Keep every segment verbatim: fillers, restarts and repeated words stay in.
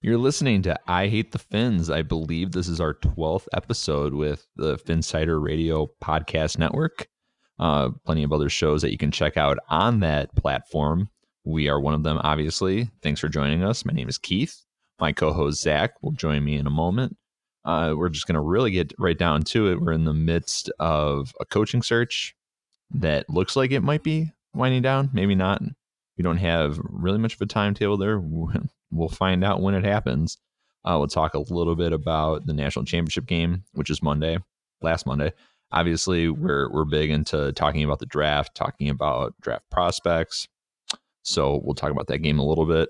You're listening to I Hate the Finns. I believe this is our twelfth episode with the Finsider Radio Podcast Network. Uh, plenty of other shows that you can check out on that platform. We are one of them, obviously. Thanks for joining us. My name is Keith. My co-host, Zach, will join me in a moment. Uh, we're just going to really get right down to it. We're in the midst of a coaching search that looks like it might be winding down. Maybe not. We don't have really much of a timetable there. We'll find out when it happens. Uh, we'll talk a little bit about the national championship game, which is Monday, last Monday. Obviously, we're we're big into talking about the draft, talking about draft prospects. So we'll talk about that game a little bit.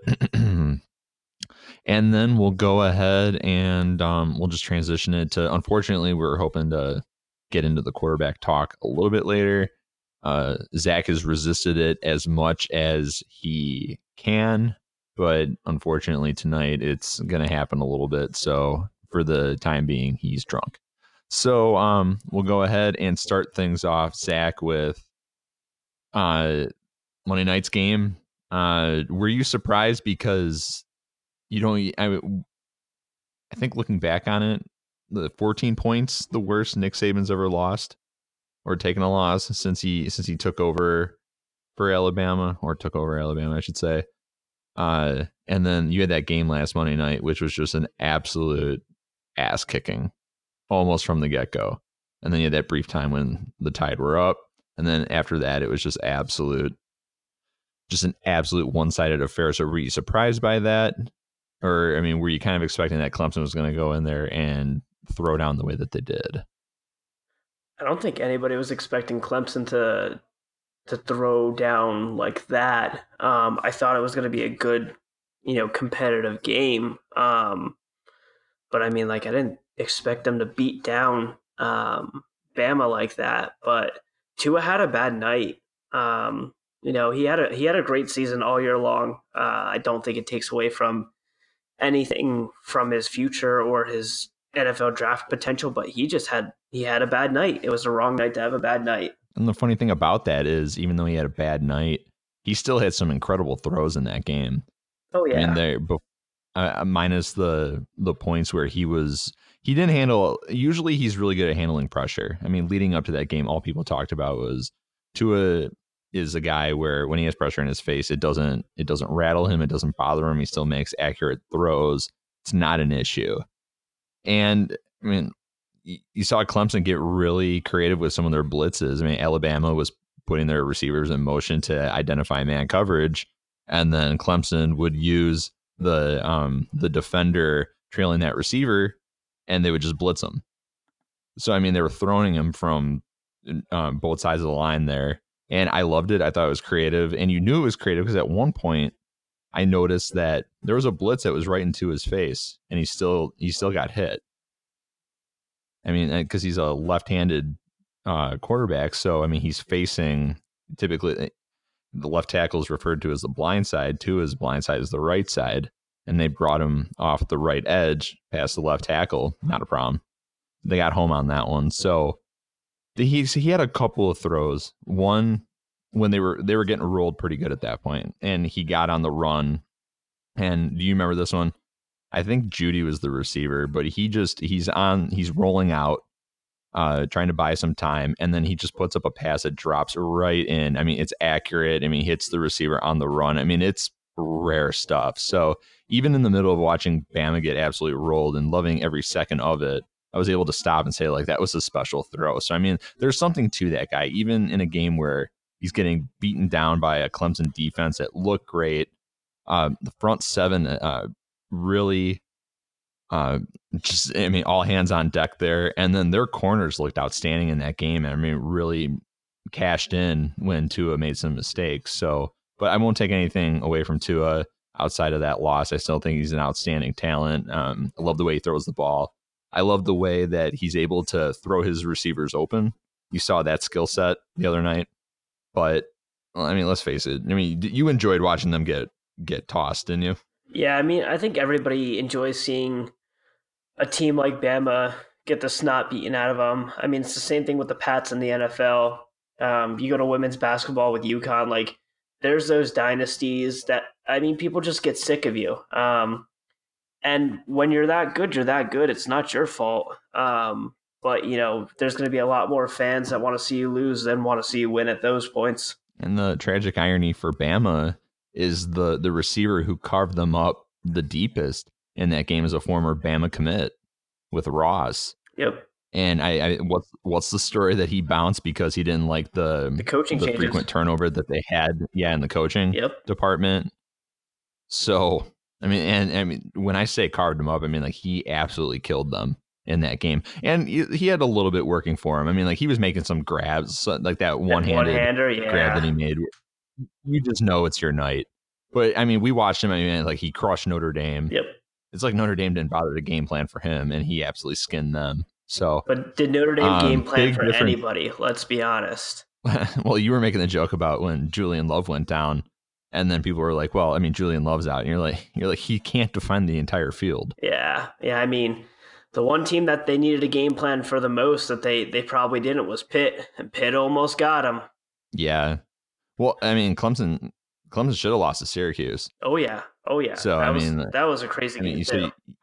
And then we'll go ahead and um, we'll just transition it to, unfortunately, we're hoping to get into the quarterback talk a little bit later. Uh, Zach has resisted it as much as he can, but unfortunately tonight it's going to happen a little bit. So for the time being, he's drunk. So um, we'll go ahead and start things off, Zach, with uh, Monday night's game. Uh, were you surprised because you don't, I, I think looking back on it, the fourteen points, the worst Nick Saban's ever lost or taken a loss since he since he took over for Alabama or took over Alabama, I should say. Uh, and then you had that game last Monday night, which was just an absolute ass kicking almost from the get go. And then you had that brief time when the Tide were up. And then after that, it was just absolute, just an absolute one sided affair. So were you surprised by that? Or, I mean, were you kind of expecting that Clemson was going to go in there and throw down the way that they did? I don't think anybody was expecting Clemson to to throw down like that. Um, I thought it was going to be a good, you know, competitive game. Um, but I mean, like, I didn't expect them to beat down um, Bama like that. But Tua had a bad night. Um, you know, he had a he had a great season all year long. Uh, I don't think it takes away from anything from his future or his N F L draft potential, but he just had he had a bad night. It was the wrong night to have a bad night. And the funny thing about that is, even though he had a bad night, he still had some incredible throws in that game. Oh yeah, I mean, they uh, minus the the points where he was he didn't handle. Usually, he's really good at handling pressure. I mean, leading up to that game, all people talked about was Tua is a guy where when he has pressure in his face, it doesn't it doesn't rattle him, it doesn't bother him. He still makes accurate throws. It's not an issue. And I mean, you saw Clemson get really creative with some of their blitzes. I mean, Alabama was putting their receivers in motion to identify man coverage, and then Clemson would use the um, the defender trailing that receiver, and they would just blitz them. So, I mean, they were throwing him from um, both sides of the line there, and I loved it. I thought it was creative, and you knew it was creative because at one point I noticed that there was a blitz that was right into his face, and he still he still got hit. I mean, because he's a left-handed uh, quarterback, so I mean, he's facing typically the left tackle is referred to as the blind side. Too, his blind side is the right side, and they brought him off the right edge past the left tackle. Not a problem. They got home on that one. So he he had a couple of throws. One when they were they were getting rolled pretty good at that point, and he got on the run. And do you remember this one? I think Judy was the receiver, but he just he's on he's rolling out, uh, trying to buy some time, and then he just puts up a pass that drops right in. I mean, it's accurate. I mean, he hits the receiver on the run. I mean, it's rare stuff. So even in the middle of watching Bama get absolutely rolled and loving every second of it, I was able to stop and say, like, that was a special throw. So, I mean, there's something to that guy, even in a game where he's getting beaten down by a Clemson defense that looked great. Uh, the front seven, uh, really uh just I mean all hands on deck there, and then their corners looked outstanding in that game. I mean, really cashed in when Tua made some mistakes. So, but I won't take anything away from Tua outside of that loss. I still think he's an outstanding talent. um I love the way he throws the ball. I love the way that he's able to throw his receivers open. You saw that skill set the other night. But well, I mean, let's face it, I mean, you enjoyed watching them get get tossed, didn't you? Yeah, I mean, I think everybody enjoys seeing a team like Bama get the snot beaten out of them. I mean, it's the same thing with the Pats in the N F L. Um, you go to women's basketball with UConn, like, there's those dynasties that, I mean, people just get sick of you. Um, And when you're that good, you're that good. It's not your fault. Um, but you know, there's going to be a lot more fans that want to see you lose than want to see you win at those points. And the tragic irony for Bama is the the receiver who carved them up the deepest in that game is a former Bama commit with Ross. Yep. And I, I what's what's the story that he bounced because he didn't like the the coaching the changes. frequent turnover that they had, yeah, in the coaching yep. department. So I mean, and I mean, when I say carved him up, I mean like he absolutely killed them in that game, and he, he had a little bit working for him. I mean, like he was making some grabs, like that one-handed one-hander, yeah. grab that he made. You just know it's your night. But I mean, we watched him. I mean, like he crushed Notre Dame. Yep. It's like Notre Dame didn't bother to game plan for him, and he absolutely skinned them. So, but did Notre Dame um, game plan for difference. anybody? Let's be honest. Well, you were making the joke about when Julian Love went down, and then people were like, "Well, I mean, Julian Love's out," and you're like, "You're like, he can't defend the entire field." Yeah, yeah. I mean, the one team that they needed a game plan for the most that they they probably didn't was Pitt, and Pitt almost got him. Yeah. Well, I mean, Clemson, Clemson should have lost to Syracuse. Oh yeah, oh yeah. So that I was, mean, that was a crazy I mean, game you, too. so you,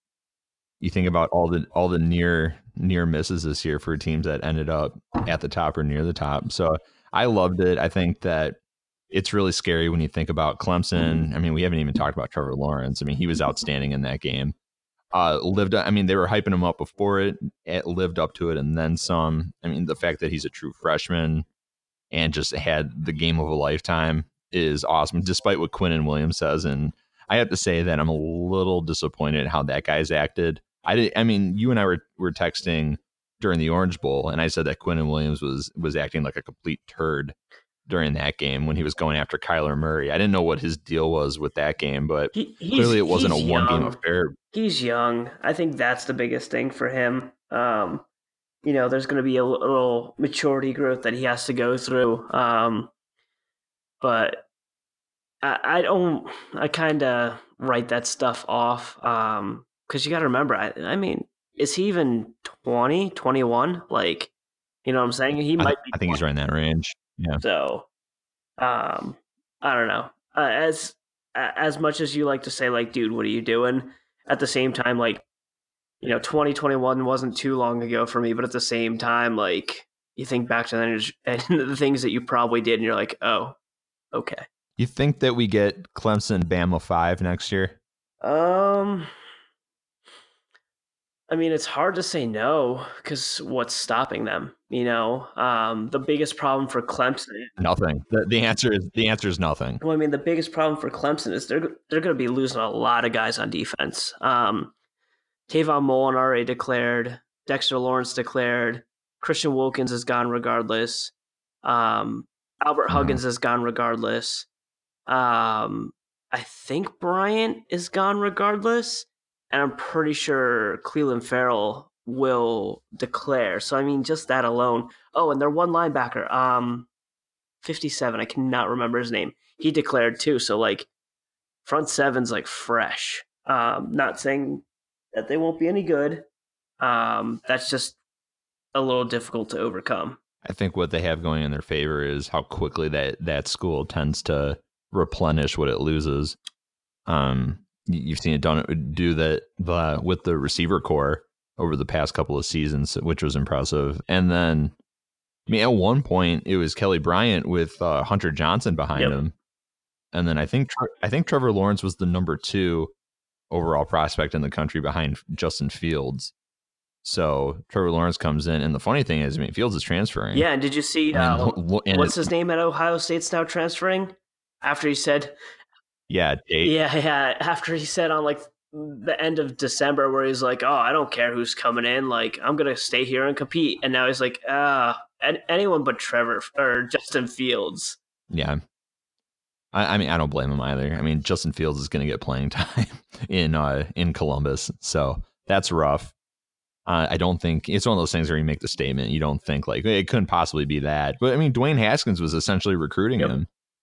you think about all the all the near near misses this year for teams that ended up at the top or near the top. So I loved it. I think that it's really scary when you think about Clemson. I mean, we haven't even talked about Trevor Lawrence. I mean, he was outstanding in that game. Uh, lived. I mean, they were hyping him up before it. It lived up to it, and then some. I mean, the fact that he's a true freshman and just had the game of a lifetime is awesome, despite what Quinnen Williams says. And I have to say that I'm a little disappointed how that guy's acted. I did. I mean, you and I were were texting during the Orange Bowl, and I said that Quinnen Williams was was acting like a complete turd during that game when he was going after Kyler Murray. I didn't know what his deal was with that game, but he, clearly it wasn't a one young. game affair. He's young. I think that's the biggest thing for him. Um, you know, there's going to be a little maturity growth that he has to go through. Um, but I, I don't, I kind of write that stuff off. Um, cause you got to remember, I, I mean, is he even twenty, twenty-one? Like, you know what I'm saying? He I might th- be. I think he's right in that range. Yeah. So, um, I don't know. Uh, as, as much as you like to say, like, dude, what are you doing? At the same time, like, you know, twenty twenty-one wasn't too long ago for me, but at the same time, like, you think back to the, and the things that you probably did, and you're like, oh, okay. You think that we get Clemson Bama five next year? Um, I mean, it's hard to say no because what's stopping them? You know, um, the biggest problem for Clemson. Nothing. The, the answer is the answer is nothing. Well, I mean, the biggest problem for Clemson is they're they're going to be losing a lot of guys on defense. Um, Tavon Mullen already declared. Dexter Lawrence declared. Christian Wilkins is gone regardless. Um, Albert Huggins mm-hmm. is gone regardless. Um, I think Bryant is gone regardless. And I'm pretty sure Cleveland Farrell will declare. So, I mean, just that alone. Oh, and their one linebacker, um, fifty-seven, I cannot remember his name. He declared too. So, like, front seven's, like, fresh. Um, not saying that they won't be any good. Um, that's just a little difficult to overcome. I think what they have going in their favor is how quickly that, that school tends to replenish what it loses. Um, you've seen it done do that the, with the receiver core over the past couple of seasons, which was impressive. And then, I mean, at one point it was Kelly Bryant with uh, Hunter Johnson behind yep. him, and then I think I think Trevor Lawrence was the number two overall prospect in the country behind Justin Fields. So Trevor Lawrence comes in, and the funny thing is, I mean, Fields is transferring. Yeah, and did you see uh, what's his name at Ohio State's now transferring? After he said, yeah, date. yeah, yeah. After he said on like the end of December, where he's like, "Oh, I don't care who's coming in. Like, I'm gonna stay here and compete." And now he's like, "Ah, uh, anyone but Trevor or Justin Fields." Yeah. I, I mean, I don't blame him either. I mean, Justin Fields is going to get playing time in uh, in Columbus, so that's rough. Uh, I don't think it's one of those things where you make the statement. You don't think like it couldn't possibly be that. But I mean, Dwayne Haskins was essentially recruiting yep. him.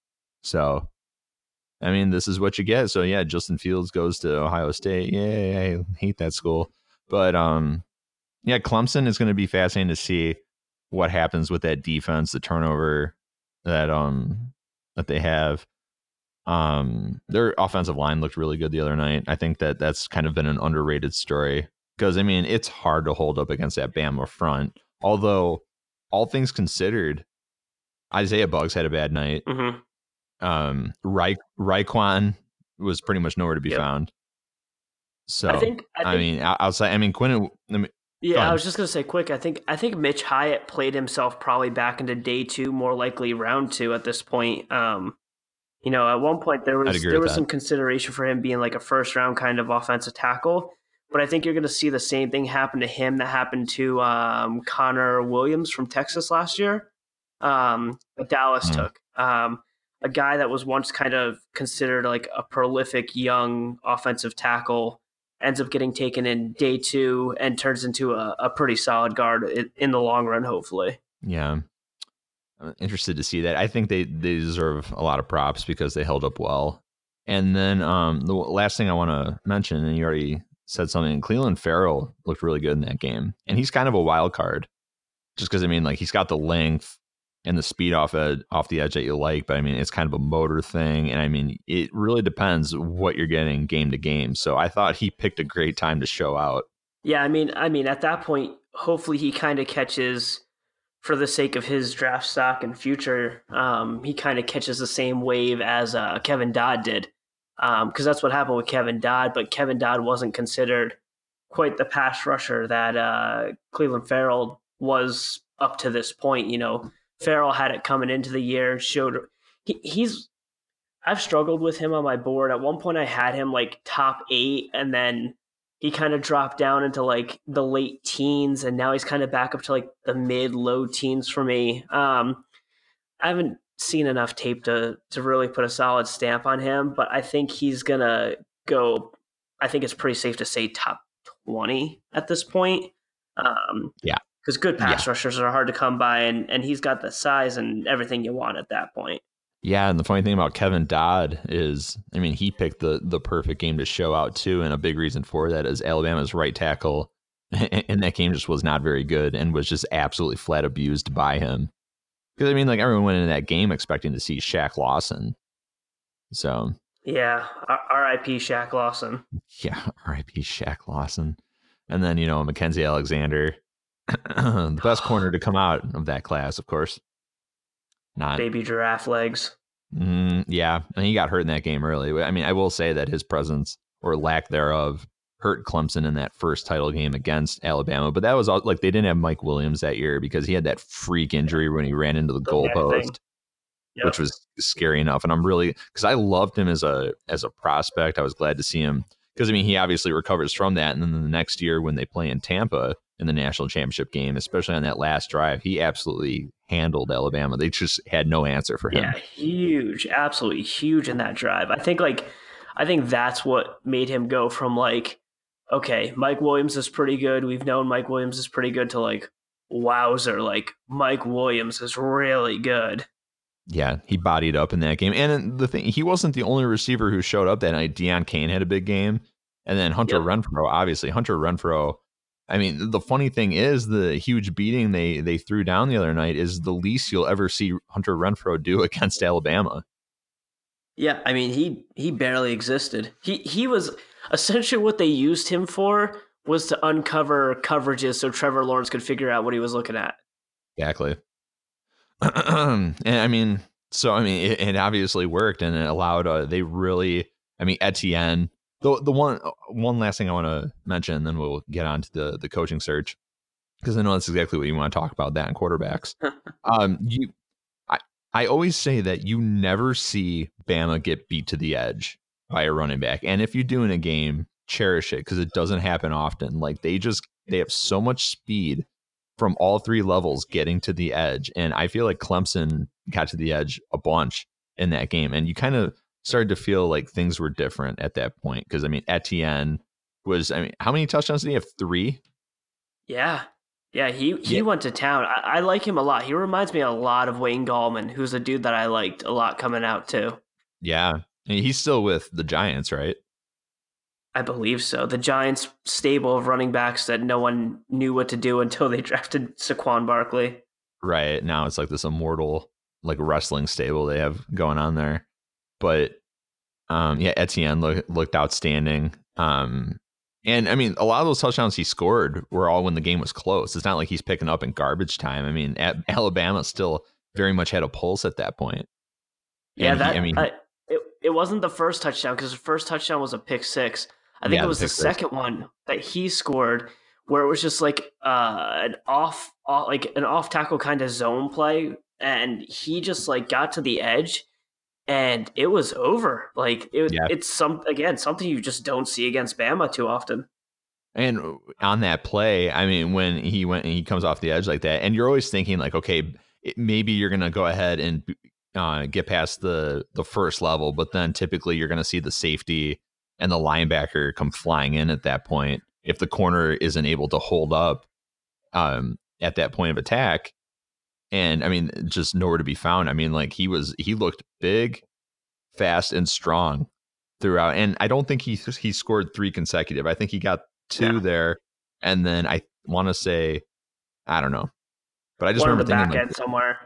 So, I mean, this is what you get. So, yeah, Justin Fields goes to Ohio State. Yeah, I hate that school. But, um, yeah, Clemson is going to be fascinating to see what happens with that defense, the turnover that um that they have. Um, their offensive line looked really good the other night. I think that that's kind of been an underrated story because, I mean, it's hard to hold up against that Bama front. Although, all things considered, Isaiah Buggs had a bad night. Mm-hmm. Um, Ra- Raekwon was pretty much nowhere to be Yep. found. So, I think, I, think, I mean, outside, I mean, Quinn. I mean, yeah, I was just gonna say quick. I think I think Mitch Hyatt played himself probably back into day two, more likely round two at this point. Um, you know, at one point there was there was some consideration for him being like a first round kind of offensive tackle, but I think you're going to see the same thing happen to him that happened to um, Connor Williams from Texas last year. Um, that Dallas mm-hmm. took um, a guy that was once kind of considered like a prolific young offensive tackle. Ends up getting taken in day two and turns into a, a pretty solid guard in, in the long run, hopefully. Yeah. I'm interested to see that. I think they, they deserve a lot of props because they held up well. And then um, the last thing I want to mention, and you already said something, Clelin Ferrell looked really good in that game. And he's kind of a wild card just because, I mean, like he's got the length and the speed off ed- off the edge that you like, but I mean, it's kind of a motor thing. And I mean, it really depends what you're getting game to game. So I thought he picked a great time to show out. Yeah, I mean, I mean, at that point, hopefully he kind of catches, for the sake of his draft stock and future, um, he kind of catches the same wave as uh, Kevin Dodd did. Because um, that's what happened with Kevin Dodd, but Kevin Dodd wasn't considered quite the pass rusher that uh, Clelin Ferrell was up to this point, you know. Farrell had it coming into the year, showed he, he's I've struggled with him on my board. At one point I had him like top eight, and then he kind of dropped down into like the late teens, and now he's kind of back up to like the mid low teens for me. Um, I haven't seen enough tape to to really put a solid stamp on him, but I think he's gonna go. I think it's pretty safe to say top twenty at this point. Um, yeah. Because good pass yeah. rushers are hard to come by, and, and he's got the size and everything you want at that point. Yeah, and the funny thing about Kevin Dodd is, I mean, he picked the the perfect game to show out, too, and a big reason for that is Alabama's right tackle in that game just was not very good and was just absolutely flat abused by him. Because, I mean, like, everyone went into that game expecting to see Shaq Lawson. So... Yeah, R I P Shaq Lawson. Yeah, R I P Shaq Lawson. And then, you know, Mackenzie Alexander... the best corner to come out of that class, of course. Not baby giraffe legs. Mm, yeah, and he got hurt in that game early. I mean, I will say that his presence or lack thereof hurt Clemson in that first title game against Alabama. But that was all, like they didn't have Mike Williams that year because he had that freak injury when he ran into the, the goalpost, yep. which was scary enough. And I'm really because I loved him as a as a prospect. I was glad to see him because I mean he obviously recovers from that, and then the next year when they play in Tampa in the national championship game, especially on that last drive, he absolutely handled Alabama. They just had no answer for him. Yeah, huge, absolutely huge in that drive. I think like, I think that's what made him go from like, okay, Mike Williams is pretty good. We've known Mike Williams is pretty good to like, wowzer, like Mike Williams is really good. Yeah, he bodied up in that game. And the thing, he wasn't the only receiver who showed up that night. Deion Kane had a big game. And then Hunter yep. Renfrow, obviously. Hunter Renfrow, I mean, the funny thing is the huge beating they they threw down the other night is the least you'll ever see Hunter Renfrow do against Alabama. Yeah, I mean, he he barely existed. He he was essentially what they used him for was to uncover coverages so Trevor Lawrence could figure out what he was looking at. Exactly. And I mean, so I mean, it, it obviously worked, and it allowed. Uh, they really, I mean, Etienne. The the one one last thing I want to mention, and then we'll get on to the, the coaching search, because I know that's exactly what you want to talk about, that and quarterbacks. um, you, I I always say that you never see Bama get beat to the edge by a running back, and if you do in a game, cherish it because it doesn't happen often. Like they just they have so much speed from all three levels getting to the edge, and I feel like Clemson got to the edge a bunch in that game, and you kind of started to feel like things were different at that point. Because, I mean, Etienne was, I mean, how many touchdowns did he have? Three? Yeah. Yeah, he, he yeah. went to town. I, I like him a lot. He reminds me a lot of Wayne Gallman, who's a dude that I liked a lot coming out, too. Yeah. I mean, he's still with the Giants, right? I believe so. The Giants stable of running backs that no one knew what to do until they drafted Saquon Barkley. Right. Now it's like this immortal, like, wrestling stable they have going on there. But Um, yeah, Etienne look, looked outstanding. Um, and I mean, a lot of those touchdowns he scored were all when the game was close. It's not like he's picking up in garbage time. I mean, at, Alabama still very much had a pulse at that point. Yeah, And he, I that mean, uh, he, it it wasn't the first touchdown because the first touchdown was a pick six. I think yeah, it the was the pick six. second one that he scored where it was just like uh, an off, off like an off tackle kind of zone play, and he just like got to the edge and it was over. Like it, Yeah. it's some again something you just don't see against Bama too often. And on that play, I mean, when he went and he comes off the edge like that, and you're always thinking like, okay, it, maybe you're going to go ahead and uh, get past the the first level, but then typically you're going to see the safety and the linebacker come flying in at that point if the corner isn't able to hold up um, at that point of attack. And I mean, just nowhere to be found. I mean, like he was, he looked big, fast, and strong throughout. And I don't think he he scored three consecutive. I think he got two Yeah, there, and then I want to say I don't know, but I just one in remember the thinking back like, end somewhere.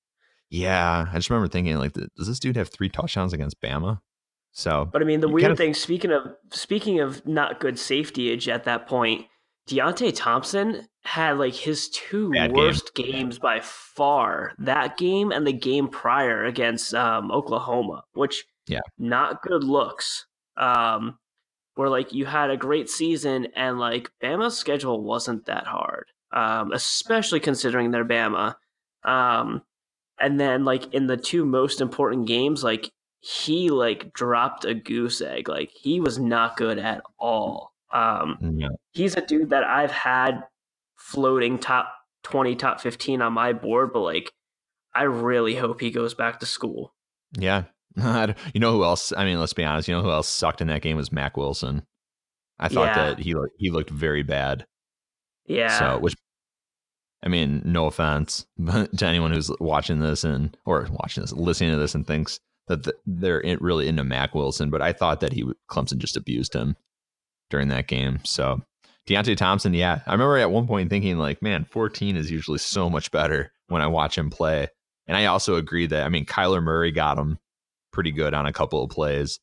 yeah, I just remember thinking like, does this dude have three touchdowns against Bama? So But I mean, the you kind weird of thing, speaking of speaking of not good safetyage at that point, Deontay Thompson had like his two bad game. worst games by far. That game and the game prior against um, Oklahoma, which Yeah, not good looks. Um, where like you had a great season and like Bama's schedule wasn't that hard, um, especially considering their Bama. Um, and then like in the two most important games, like he like dropped a goose egg. Like he was not good at all. Um, yeah, he's a dude that I've had floating top twenty, top fifteen on my board, but like I really hope he goes back to school. yeah. You know who else? I mean, let's be honest. You know who else sucked in that game was Mac Wilson. I thought Yeah. that he he looked very bad. So, Yeah. which I mean, no offense but to anyone who's watching this and or watching this, listening to this, and thinks that the, they're in, really into Mac Wilson, but I thought that he Clemson just abused him during that game. So Deontay Thompson, yeah, I remember at one point thinking like, man, fourteen is usually so much better when I watch him play. And I also agree that I mean, Kyler Murray got him pretty good on a couple of plays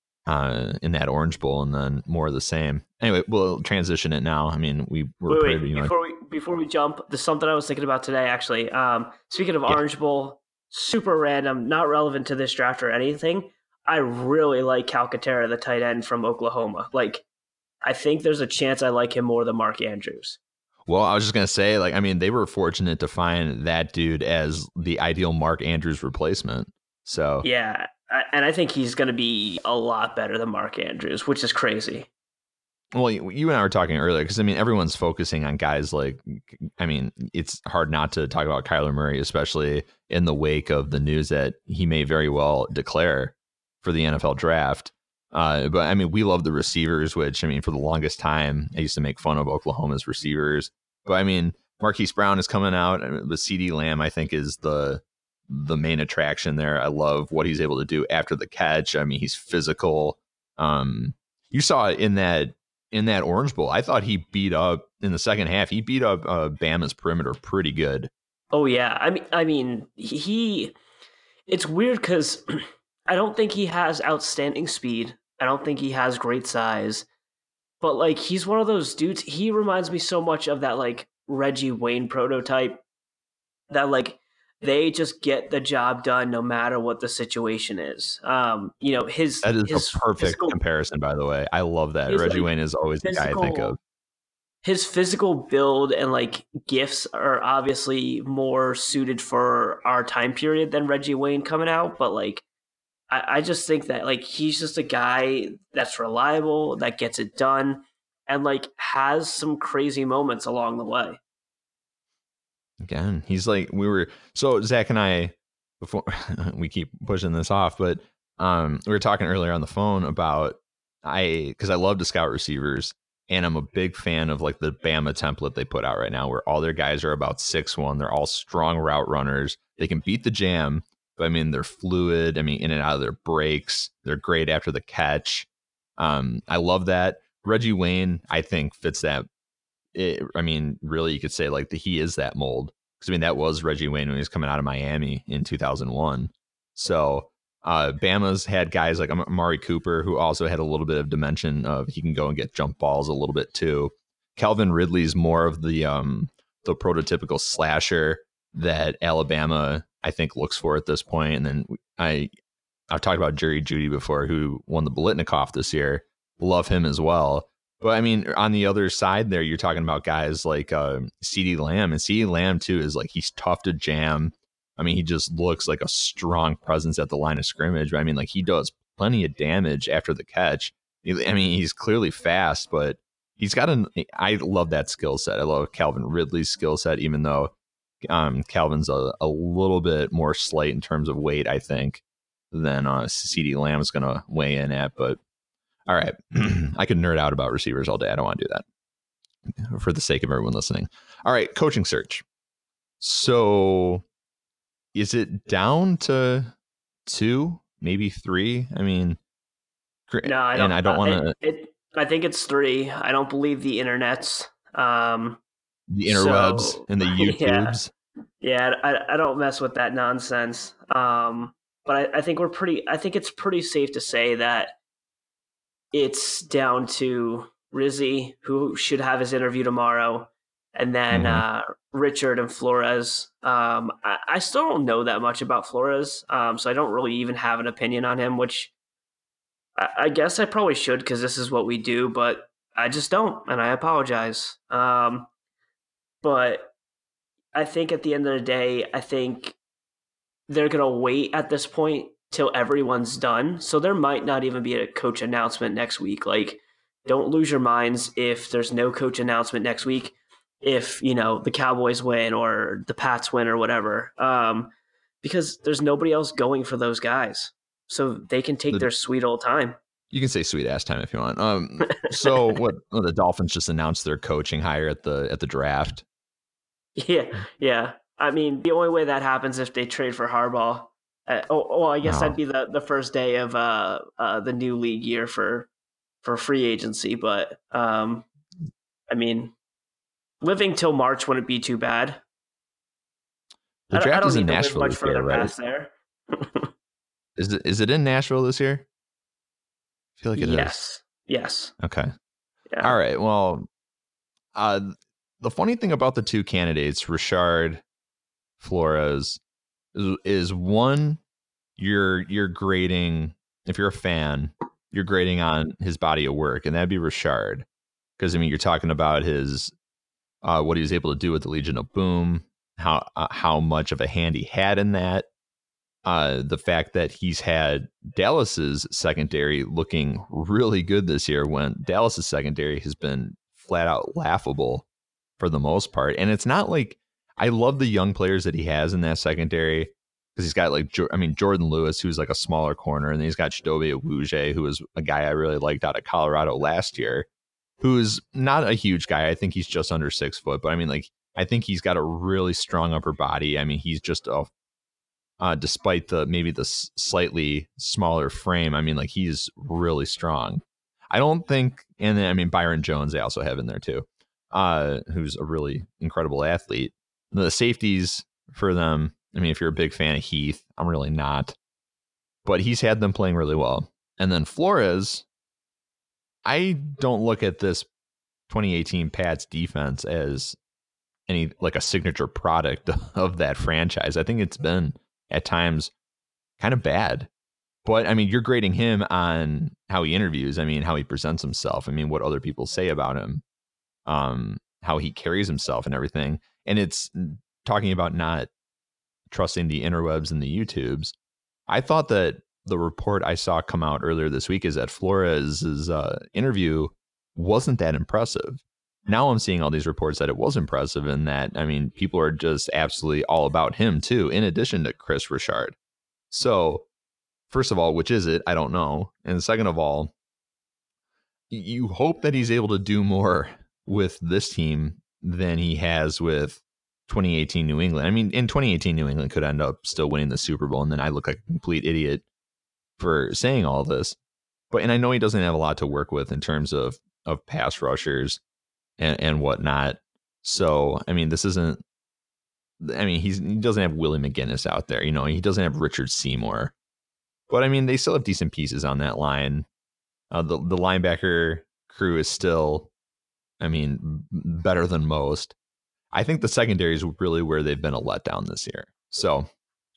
uh, in that Orange Bowl, and then more of the same. Anyway, we'll transition it now. I mean, we were Wait, pretty wait. much. Before we before we jump, there's something I was thinking about today. Actually, um, speaking of Yeah. Orange Bowl, super random, not relevant to this draft or anything. I really like Calcaterra, the tight end from Oklahoma. Like, I think there's a chance I like him more than Mark Andrews. Well, I was just gonna say, like, I mean, they were fortunate to find that dude as the ideal Mark Andrews replacement. So Yeah, I, and I think he's going to be a lot better than Mark Andrews, which is crazy. well, you you and I were talking earlier because I mean, everyone's focusing on guys like, I mean, it's hard not to talk about Kyler Murray, especially in the wake of the news that he may very well declare for the N F L draft. Uh, but I mean, we love the receivers, which I mean, for the longest time, I used to make fun of Oklahoma's receivers. But I mean, Marquise Brown is coming out. The CeeDee Lamb, I think, is the the main attraction there. I love what he's able to do after the catch. I mean, he's physical. Um, you saw it in that in that Orange Bowl. I thought he beat up in the second half. He beat up uh, Bama's perimeter pretty good. Oh yeah, I mean, I mean, he. It's weird because I don't think he has outstanding speed. I don't think he has great size, but like he's one of those dudes. He reminds me so much of that like Reggie Wayne prototype. That like they just get the job done no matter what the situation is. Um, you know, his That is a his perfect physical comparison, by the way. I love that. his Reggie like Wayne is always the guy I think of. physical his physical build and like gifts are obviously more suited for our time period than Reggie Wayne coming out, but like I, I just think that like he's just a guy that's reliable, that gets it done, and like has some crazy moments along the way. Again, he's like we were so Zach and I before we keep pushing this off, but um we were talking earlier on the phone about I because I love to scout receivers and I'm a big fan of like the Bama template they put out right now where all their guys are about six one. They're all strong route runners. They can beat the jam, but I mean they're fluid. I mean, in and out of their breaks. They're great after the catch. Um, I love that. Reggie Wayne, I think, fits that. It, I mean, really, you could say like the, he is that mold because I mean that was Reggie Wayne when he was coming out of Miami in two thousand one. So Uh, Bama's had guys like Amari Cooper, who also had a little bit of dimension of he can go and get jump balls a little bit too. Calvin Ridley's more of the um, the prototypical slasher that Alabama, I think, looks for at this point. And then I I've talked about Jerry Jeudy before, who won the Biletnikoff this year. Love him as well. But I mean, on the other side there, you're talking about guys like uh, CeeDee Lamb, and CeeDee Lamb too is like, he's tough to jam. I mean, he just looks like a strong presence at the line of scrimmage. I mean, like, he does plenty of damage after the catch. I mean, he's clearly fast, but he's got an. I love that skill set. I love Calvin Ridley's skill set, even though um, Calvin's a, a little bit more slight in terms of weight, I think, than uh, CeeDee Lamb is going to weigh in at. But all right, I could nerd out about receivers all day. I don't want to do that for the sake of everyone listening. All right, coaching search. So is it down to two, maybe three? I mean, no, I don't, and I don't want to. It, it, I think it's three. I don't believe the internets, um, the interwebs so, and the YouTubes. Yeah, yeah I, I don't mess with that nonsense. Um, but I, I think we're pretty. I think it's pretty safe to say that it's down to Rizzi, who should have his interview tomorrow, and then mm-hmm. uh, Richard and Flores. Um, I, I still don't know that much about Flores, um, so I don't really even have an opinion on him, which I, I guess I probably should, because this is what we do, but I just don't, and I apologize. Um, but I think at the end of the day, I think they're going to wait at this point till everyone's done. So there might not even be a coach announcement next week. Like, don't lose your minds if there's no coach announcement next week, if, you know, the Cowboys win or the Pats win or whatever, um, because there's nobody else going for those guys. So they can take the, their sweet old time. You can say sweet ass time if you want. Um, so what? Well, the Dolphins just announced their coaching hire at the at the draft. Yeah, yeah. I mean, the only way that happens if they trade for Harbaugh. Uh, oh, oh, I guess oh. that'd be the, the first day of uh, uh, the new league year for for free agency. But um, I mean, living till March wouldn't be too bad. The draft I don't is in need to Nashville live much this further year, right? past there. Is it is it in Nashville this year? I feel like it yes. is. Yes. Okay. Yeah. All right. Well, uh, the funny thing about the two candidates, Richard, Flores, is, is one, you're you're grading, if you're a fan, you're grading on his body of work, and that'd be Richard, because I mean, you're talking about his uh, what he was able to do with the Legion of Boom, how uh, how much of a hand he had in that. Uh, the fact that he's had Dallas's secondary looking really good this year, when Dallas's secondary has been flat out laughable for the most part. And it's not like, I love the young players that he has in that secondary, because he's got like, I mean, Jordan Lewis, who's like a smaller corner, and then he's got Chidobe Awuje, who was a guy I really liked out of Colorado last year, who's not a huge guy. I think he's just under six foot, but I mean, like, I think he's got a really strong upper body. I mean, he's just a Uh, despite the maybe the s- slightly smaller frame, I mean, like, he's really strong. I don't think, and then I mean, Byron Jones they also have in there too, uh, who's a really incredible athlete. The safeties for them, I mean, if you're a big fan of Heath, I'm really not, but he's had them playing really well. And then Flores, I don't look at this twenty eighteen Pats defense as any like a signature product of that franchise. I think it's been at times kind of bad, but I mean, you're grading him on how he interviews. I mean, how he presents himself. I mean, what other people say about him, um, how he carries himself and everything. And it's talking about not trusting the interwebs and the YouTubes. I thought that the report I saw come out earlier this week is that Flores's uh, interview wasn't that impressive. Now I'm seeing all these reports that it was impressive, and that, I mean, people are just absolutely all about him too, in addition to Chris Richard. So first of all, which is it? I don't know. And second of all, you hope that he's able to do more with this team than he has with twenty eighteen New England. I mean, in twenty eighteen, New England could end up still winning the Super Bowl, and then I look like a complete idiot for saying all this. But, and I know he doesn't have a lot to work with in terms of, of pass rushers and, and whatnot. So, I mean, this isn't, I mean, he's, he doesn't have Willie McGinnis out there, you know, he doesn't have Richard Seymour. But I mean, they still have decent pieces on that line. Uh, the the linebacker crew is still, I mean, better than most. I think the secondary is really where they've been a letdown this year. So,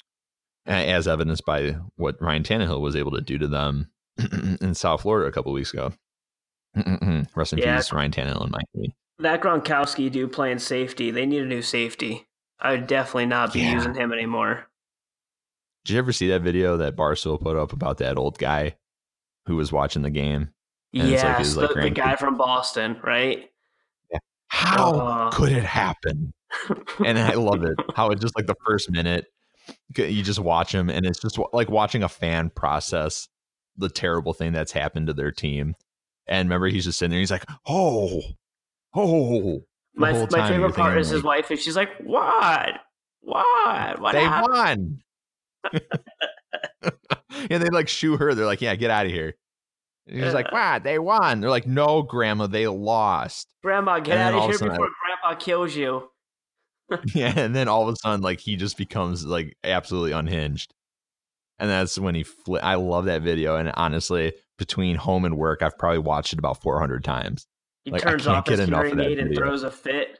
as evidenced by what Ryan Tannehill was able to do to them in South Florida a couple of weeks ago. Rest in yeah, peace, Ryan Tannehill and Miami. That Gronkowski dude playing safety, they need a new safety. I would definitely not be yeah. using him anymore. Did you ever see that video that Barstool put up about that old guy who was watching the game? Yes, like, like the, the guy from Boston, right? Yeah. How uh, could it happen? And I love it. How it just like the first minute, you just watch him, and it's just like watching a fan process the terrible thing that's happened to their team. And remember, he's just sitting there. He's like, "Oh, oh." My my favorite part is like, his wife, and she's like, "What? What? What? They happened? won." And they like shoo her. They're like, "Yeah, get out of here." And she's uh, like, "What? They won." They're like, "No, Grandma, they lost." Grandma, get out of here before sudden, Grandpa kills you. Yeah, and then all of a sudden, like he just becomes like absolutely unhinged. And that's when he fl- I love that video. And honestly, between home and work, I've probably watched it about four hundred times. He like, turns off his hearing aid and throws a fit.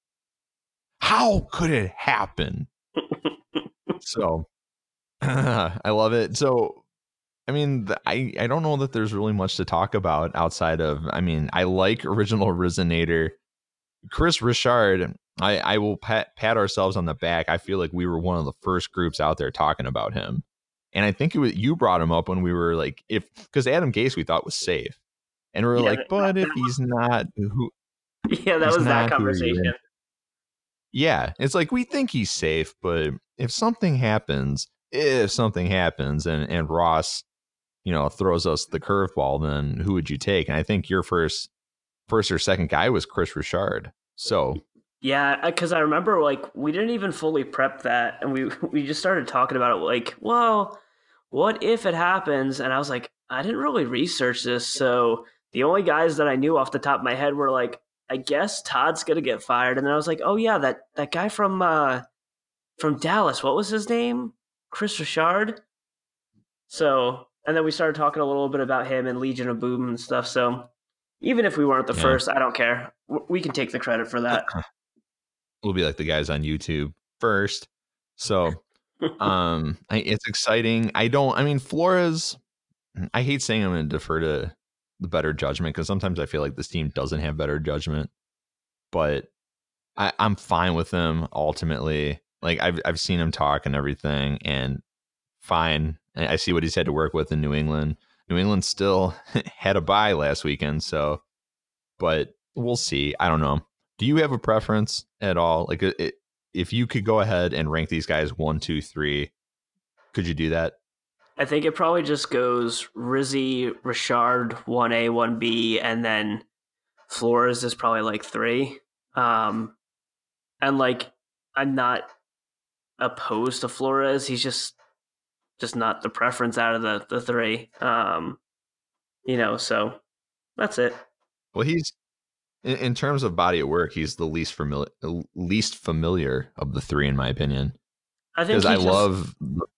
How could it happen? So uh, I love it. So, I mean, the, I, I don't know that there's really much to talk about outside of, I mean, I like Original Rizzinator. Chris Richard, I, I will pat, pat ourselves on the back. I feel like we were one of the first groups out there talking about him. And I think it was, you brought him up when we were like, if because Adam Gase we thought was safe. And we were yeah, like, but if he's not, who? Yeah, that was that conversation. Yeah, it's like we think he's safe, but if something happens, if something happens and, and Ross, you know, throws us the curveball, then who would you take? And I think your first first or second guy was Chris Richard. So yeah, because I remember like we didn't even fully prep that, and we we just started talking about it like, well, what if it happens? And I was like, I didn't really research this, so the only guys that I knew off the top of my head were like, I guess Todd's gonna get fired, and then I was like, oh yeah, that that guy from uh, from Dallas, what was his name? Chris Richard. So, and then we started talking a little bit about him and Legion of Boom and stuff. So, even if we weren't the yeah. first, I don't care. We can take the credit for that. We'll be like the guys on YouTube first. So, um, I, it's exciting. I don't. I mean, Flores. I hate saying I'm going to defer to the better judgment because sometimes I feel like this team doesn't have better judgment, but I, I'm fine with them ultimately. Like I've I've seen him talk and everything, and fine. I see what he's had to work with in New England. New England still had a bye last weekend, so but we'll see. I don't know. Do you have a preference at all? Like it, if you could go ahead and rank these guys one, two, three, could you do that? I think it probably just goes Rizzy, Richard, one A, one B, and then Flores is probably like three. Um, and like, I'm not opposed to Flores. He's just just not the preference out of the, the three. Um, you know, so that's it. Well, he's in, in terms of body of work, he's the least familiar least familiar of the three, in my opinion. I think because I just, love.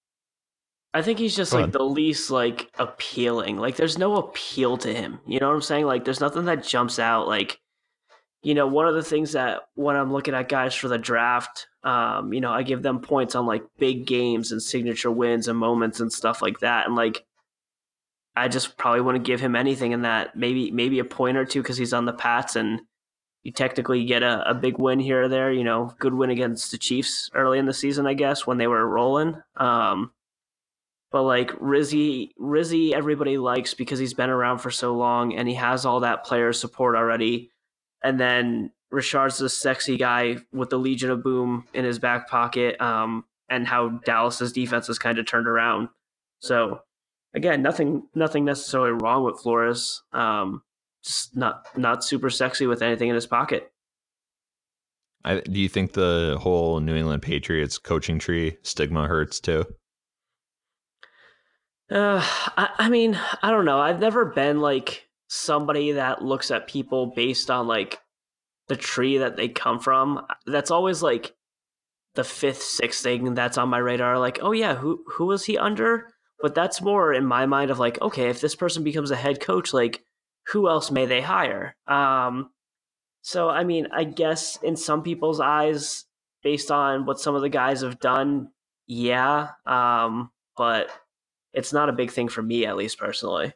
I think he's just like the least like appealing. Like there's no appeal to him. You know what I'm saying? Like there's nothing that jumps out. Like, you know, one of the things that when I'm looking at guys for the draft, um, you know, I give them points on like big games and signature wins and moments and stuff like that. And like, I just probably wouldn't give him anything in that. Maybe maybe a point or two because he's on the Pats and you technically get a, a big win here or there. You know, good win against the Chiefs early in the season, I guess, when they were rolling. Um, But like Rizzy, Rizzy, everybody likes because he's been around for so long and he has all that player support already. And then Richard's the sexy guy with the Legion of Boom in his back pocket, um, and how Dallas's defense has kind of turned around. So again, nothing, nothing necessarily wrong with Flores. Um, just not, not super sexy with anything in his pocket. I, do you think the whole New England Patriots coaching tree stigma hurts too? Uh, I, I mean, I don't know. I've never been like somebody that looks at people based on like the tree that they come from. That's always like the fifth, sixth thing that's on my radar. Like, oh yeah, who who was he under? But that's more in my mind of like, okay, if this person becomes a head coach, like who else may they hire? Um, so I mean, I guess in some people's eyes, based on what some of the guys have done, yeah. Um, but it's not a big thing for me, at least personally.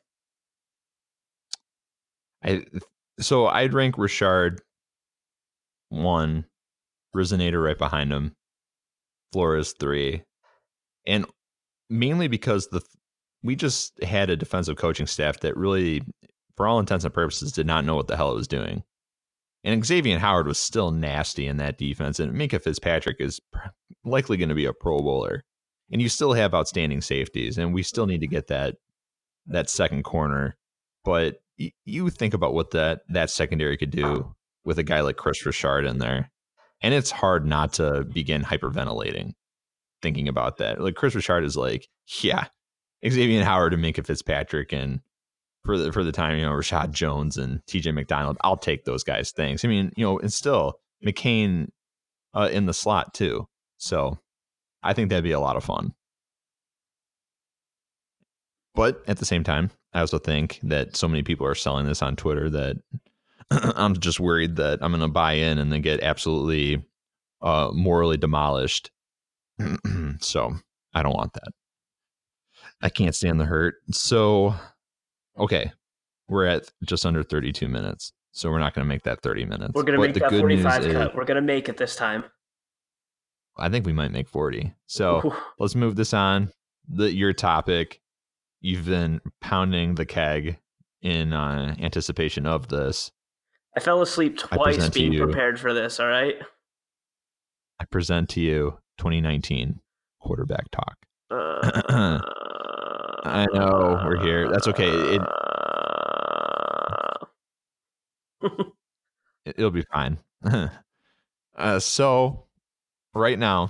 I so I'd rank Richard one, Rizonator right behind him, Flores three, and mainly because the we just had a defensive coaching staff that really, for all intents and purposes, did not know what the hell it was doing. And Xavier Howard was still nasty in that defense, and Minkah Fitzpatrick is likely going to be a Pro Bowler. And you still have outstanding safeties, and we still need to get that that second corner. But y- you think about what that that secondary could do with a guy like Chris Richard in there, and it's hard not to begin hyperventilating thinking about that. Like Chris Richard is like, yeah, Xavier Howard and Minkah Fitzpatrick, and for the for the time, you know, Rashad Jones and T J McDonald, I'll take those guys. Thanks. I mean, you know, and still McCain uh, in the slot too. So I think that'd be a lot of fun. But at the same time, I also think that so many people are selling this on Twitter that I'm just worried that I'm going to buy in and then get absolutely uh, morally demolished. So I don't want that. I can't stand the hurt. So, okay, we're at just under thirty-two minutes. So we're not going to make that thirty minutes. We're gonna but make the that good forty-five news cut. is, We're gonna make it this time. I think we might make forty. So Ooh. let's move this on. The your topic. You've been pounding the keg in uh, anticipation of this. I fell asleep twice being you, prepared for this. All right. I present to you twenty nineteen quarterback talk. Uh, I know we're here. That's okay. It, it'll be fine. uh, so right now,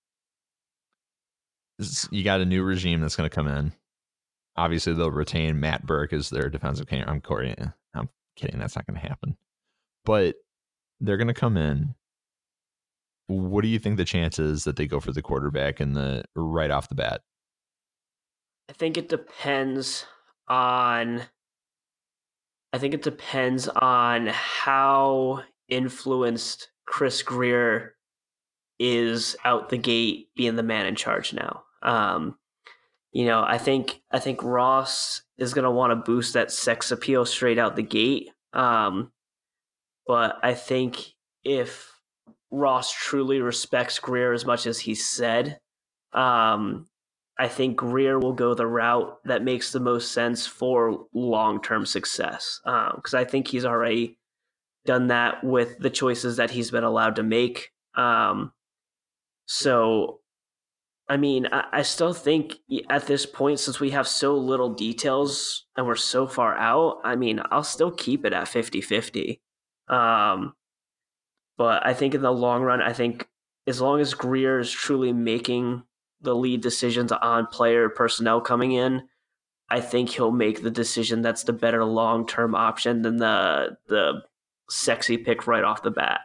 you got a new regime that's going to come in. Obviously, they'll retain Matt Burke as their defensive coordinator. I'm Corey. I'm kidding. That's not going to happen. But they're going to come in. What do you think the chances that they go for the quarterback in the right off the bat? I think it depends on. I think it depends on how influenced Chris Grier is out the gate being the man in charge now. Um, you know, I think I think Ross is going to want to boost that sex appeal straight out the gate. Um, but I think if Ross truly respects Grier as much as he said, um, I think Grier will go the route that makes the most sense for long-term success. Because um, I think he's already done that with the choices that he's been allowed to make. Um, so, I mean, I, I still think at this point, since we have so little details and we're so far out, I mean, I'll still keep it at fifty-fifty. Um, but I think in the long run, I think as long as Grier is truly making the lead decisions on player personnel coming in, I think he'll make the decision that's the better long-term option than the the sexy pick right off the bat.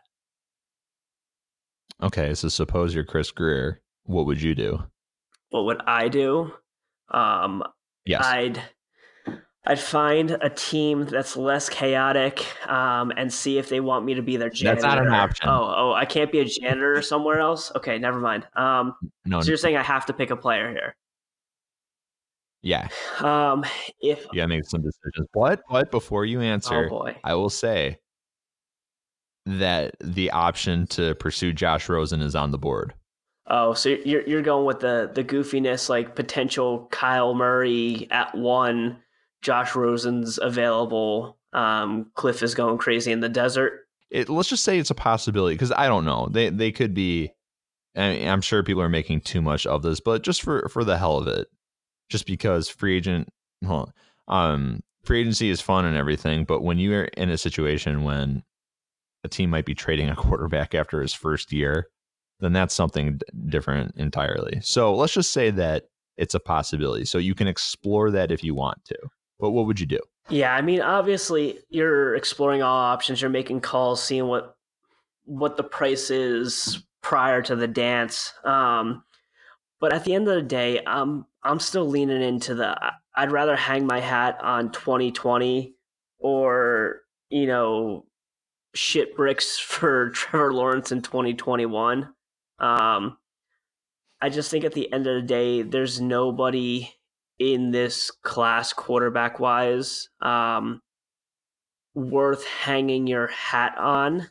Okay, so suppose you're Chris Grier. What would you do? What would I do? Um, yes. I'd I'd find a team that's less chaotic um, and see if they want me to be their janitor. That's not an option. Oh, oh, I can't be a janitor somewhere else? Okay, never mind. Um, no, so no. you're saying I have to pick a player here? Yeah. Um, if you gotta make some decisions. But but before you answer, oh boy. I will say that the option to pursue Josh Rosen is on the board. Oh, so you're you're going with the the goofiness, like potential Kyle Murray at one, Josh Rosen's available. Um, Cliff is going crazy in the desert. It, let's just say it's a possibility because I don't know. They they could be. I mean, I'm sure people are making too much of this, but just for for the hell of it, just because free agent, um, free agency is fun and everything, but when you are in a situation when a team might be trading a quarterback after his first year, then that's something different entirely. So let's just say that it's a possibility. So you can explore that if you want to. But what would you do? Yeah, I mean, obviously you're exploring all options. You're making calls, seeing what what the price is prior to the dance. Um, but at the end of the day, I'm I'm still leaning into the. I'd rather hang my hat on twenty twenty or you know shit bricks for Trevor Lawrence in twenty twenty-one. Um, I just think at the end of the day, there's nobody in this class quarterback wise um, worth hanging your hat on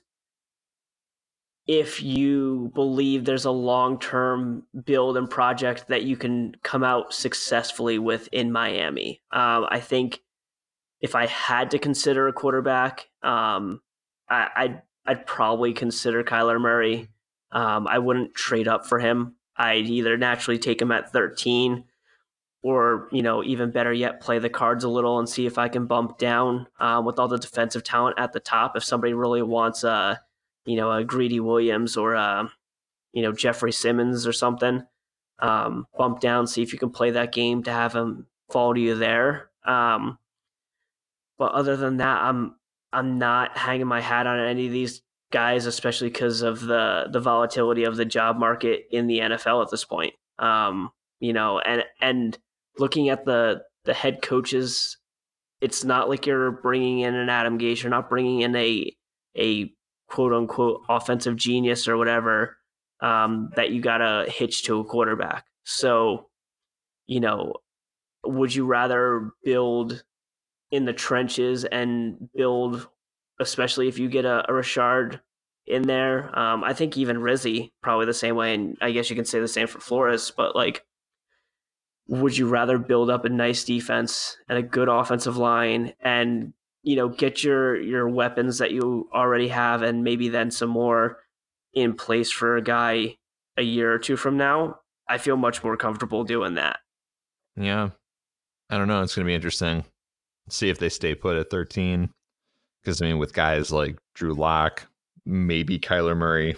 if you believe there's a long term build and project that you can come out successfully with in Miami. Um, I think if I had to consider a quarterback, um, I, I'd I'd probably consider Kyler Murray. Um, I wouldn't trade up for him. I'd either naturally take him at thirteen, or you know, even better yet, play the cards a little and see if I can bump down um, with all the defensive talent at the top. If somebody really wants a, you know, a Greedy Williams or a, you know, Jeffrey Simmons or something, um, bump down, see if you can play that game to have him fall to you there. Um, but other than that, I'm I'm not hanging my hat on any of these guys, especially because of the the volatility of the job market in the N F L at this point. Um, you know, and and looking at the the head coaches, it's not like you're bringing in an Adam Gase. You're not bringing in a a quote unquote offensive genius or whatever um, that you got to hitch to a quarterback. So, you know, would you rather build in the trenches and build, especially if you get a, a Richard in there? Um, I think even Rizzi probably the same way, and I guess you can say the same for Flores. But like, would you rather build up a nice defense and a good offensive line and you know get your your weapons that you already have and maybe then some more in place for a guy a year or two from now? I feel much more comfortable doing that. Yeah, I don't know. It's going to be interesting. See if they stay put at thirteen. Because, I mean, with guys like Drew Lock, maybe Kyler Murray,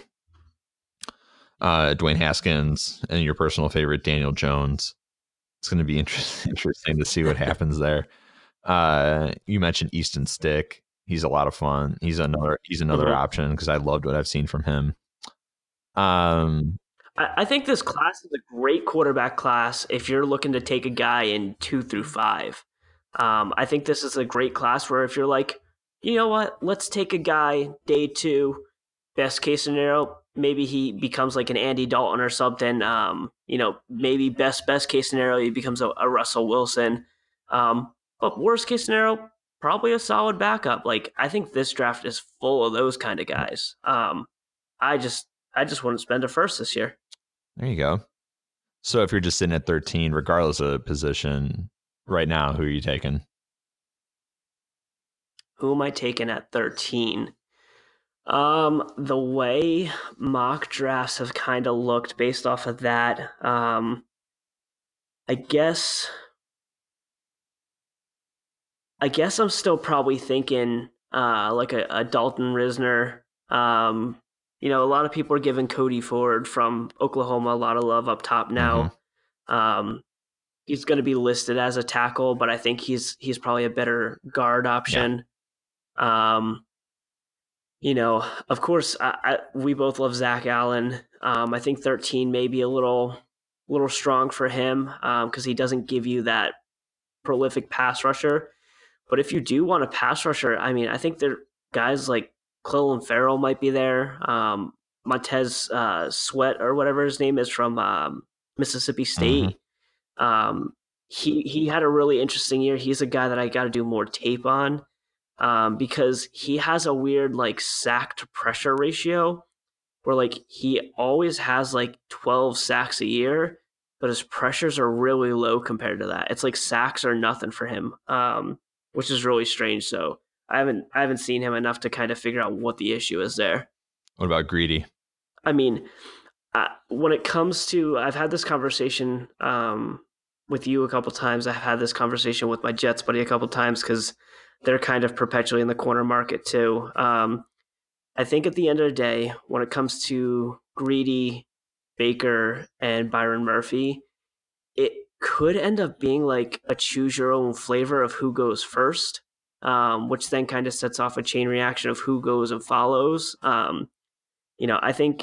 uh, Dwayne Haskins, and your personal favorite, Daniel Jones, it's going to be inter- interesting to see what happens there. Uh, you mentioned Easton Stick. He's a lot of fun. He's another he's another Mhm. option because I loved what I've seen from him. Um, I, I think this class is a great quarterback class if you're looking to take a guy in two through five. Um, I think this is a great class where if you're like, you know what, let's take a guy day two, best case scenario, maybe he becomes like an Andy Dalton or something. Um, you know, maybe best best case scenario, he becomes a, a Russell Wilson. Um, but worst case scenario, probably a solid backup. Like I think this draft is full of those kind of guys. Um, I just I just wouldn't spend a first this year. there you go. So if you're just sitting at thirteen, regardless of position, right now, who are you taking? Who am I taking at thirteen? Um, the way mock drafts have kind of looked based off of that, um, I guess I guess I'm still probably thinking uh like a, a Dalton Risner. Um, you know, a lot of people are giving Cody Ford from Oklahoma a lot of love up top Mm-hmm. now. Um, he's going to be listed as a tackle, but I think he's he's probably a better guard Yeah. option. Um, you know, of course, I, I, we both love Zach Allen. Um, I think thirteen may be a little, little strong for him because um, he doesn't give you that prolific pass rusher. But if you do want a pass rusher, I mean, I think there guys like Clelin Ferrell might be there. Um, Montez uh, Sweat or whatever his name is from um, Mississippi Mm-hmm. State. Um, he he had a really interesting year. He's a guy that I got to do more tape on um, because he has a weird like sack to pressure ratio where like he always has like twelve sacks a year, but his pressures are really low compared to that. It's like sacks are nothing for him, um, which is really strange. So I haven't I haven't seen him enough to kind of figure out what the issue is there. What about Greedy? I mean, uh, when it comes to, I've had this conversation um, with you a couple times. I've had this conversation with my Jets buddy a couple times because they're kind of perpetually in the corner market too. Um, I think at the end of the day, when it comes to Greedy, Baker, and Byron Murphy, it could end up being like a choose your own flavor of who goes first, um, which then kind of sets off a chain reaction of who goes and follows. Um, you know, I think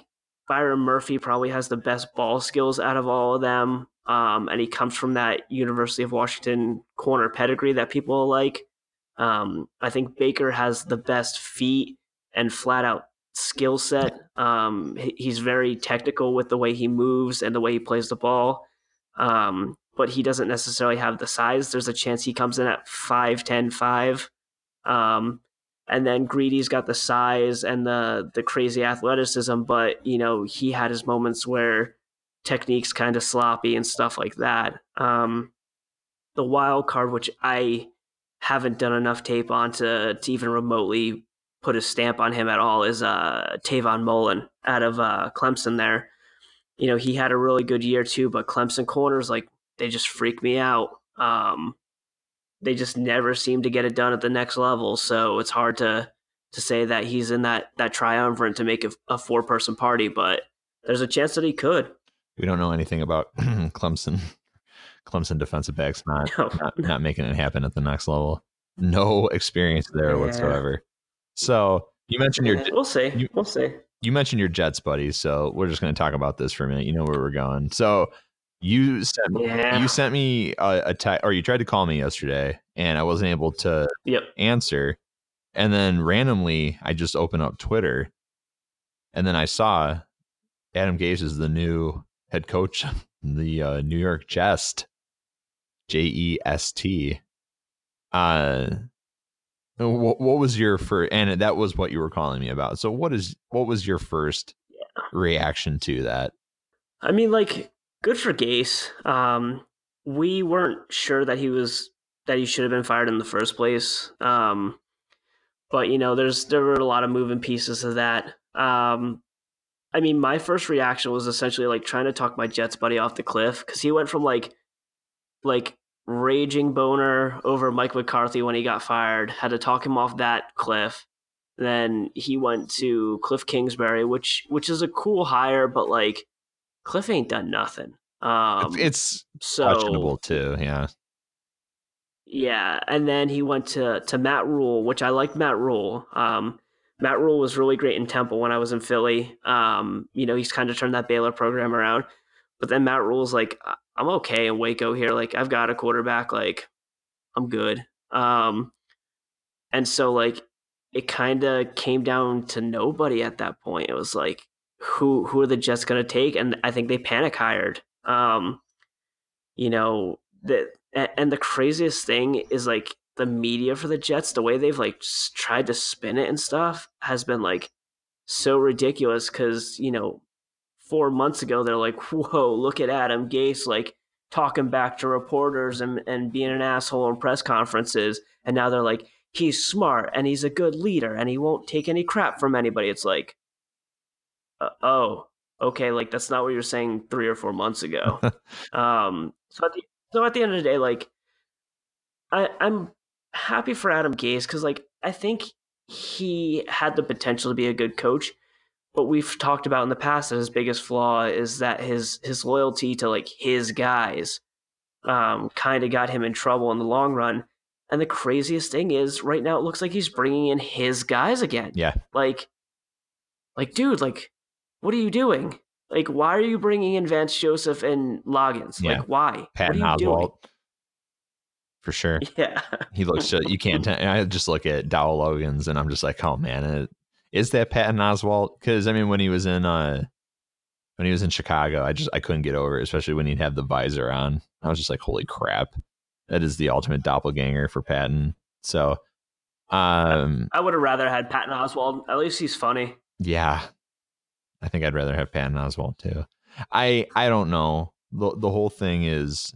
Byron Murphy probably has the best ball skills out of all of them. Um, and he comes from that University of Washington corner pedigree that people like. Um, I think Baker has the best feet and flat out skill set. Um, he's very technical with the way he moves and the way he plays the ball. Um, but he doesn't necessarily have the size. There's a chance he comes in at five ten five. Um, and then Greedy's got the size and the the crazy athleticism, but you know he had his moments where technique's kind of sloppy and stuff like that. Um, the wild card, which I haven't done enough tape on to to even remotely put a stamp on him at all, is uh, Tavon Mullen out of uh, Clemson. There, you know he had a really good year too, but Clemson corners like they just freak me out. Um, they just never seem to get it done at the next level. So it's hard to to say that he's in that that triumvirate to make a, a four person party, but there's a chance that he could. We don't know anything about Clemson. Clemson defensive backs not, no. not not making it happen at the next level. No experience there yeah. whatsoever. So you mentioned your we'll see. You, we'll see. You mentioned your Jets, buddy. So we're just going to talk about this for a minute. You know where we're going. So you sent yeah. you sent me a, a text, or you tried to call me yesterday, and I wasn't able to yep. answer. And then randomly, I just opened up Twitter, and then I saw Adam Gase is the new head coach of the uh, New York Jets, J E S T. Uh, what, what was your first? And that was what you were calling me about. So what is what was your first yeah. reaction to that? I mean, like, good for Gase. Um, we weren't sure that he was that he should have been fired in the first place. Um, but you know, there's there were a lot of moving pieces of that. Um, I mean, my first reaction was essentially like trying to talk my Jets buddy off the cliff, because he went from like like raging boner over Mike McCarthy when he got fired, had to talk him off that cliff. Then he went to Cliff Kingsbury, which which is a cool hire, but like Cliff ain't done nothing. Um, it's so, questionable too, yeah. Yeah, and then he went to to Matt Rule, which I liked Matt Rule. Um, Matt Rule was really great in Temple when I was in Philly. Um, you know, he's kind of turned that Baylor program around. But then Matt Rule's like, I'm okay in Waco here. Like, I've got a quarterback. Like, I'm good. Um, and so, like, it kind of came down to nobody at that point. It was like, who who are the Jets going to take? And I think they panic hired. Um, you know, the, and the craziest thing is, like, the media for the Jets, the way they've, like, tried to spin it and stuff has been, like, so ridiculous because, you know, four months ago, they're like, whoa, look at Adam Gase, like, talking back to reporters and, and being an asshole in press conferences. And now they're like, he's smart and he's a good leader and he won't take any crap from anybody. It's like, uh, oh, okay, like, that's not what you were saying three or four months ago. um, so, at the, so at the end of the day, like, I, I'm happy for Adam Gase because, like, I think he had the potential to be a good coach. But we've talked about in the past that his biggest flaw is that his his loyalty to, like, his guys um, kind of got him in trouble in the long run. And the craziest thing is, right now it looks like he's bringing in his guys again. Yeah. Like, like, dude, like, what are you doing? Like, why are you bringing in Vance Joseph and Loggins? Yeah. Like, why? Patton what are you Oswalt. doing? For sure. Yeah. He looks just, you can't, I just look at Dowell Loggins and I'm just like, oh man, it, is that Patton Oswalt? Because I mean, when he was in uh, when he was in Chicago, I just I couldn't get over it, especially when he'd have the visor on. I was just like, holy crap, that is the ultimate doppelganger for Patton. So, um, I would have rather had Patton Oswalt. At least he's funny. Yeah, I think I'd rather have Patton Oswalt too. I I don't know. the The whole thing is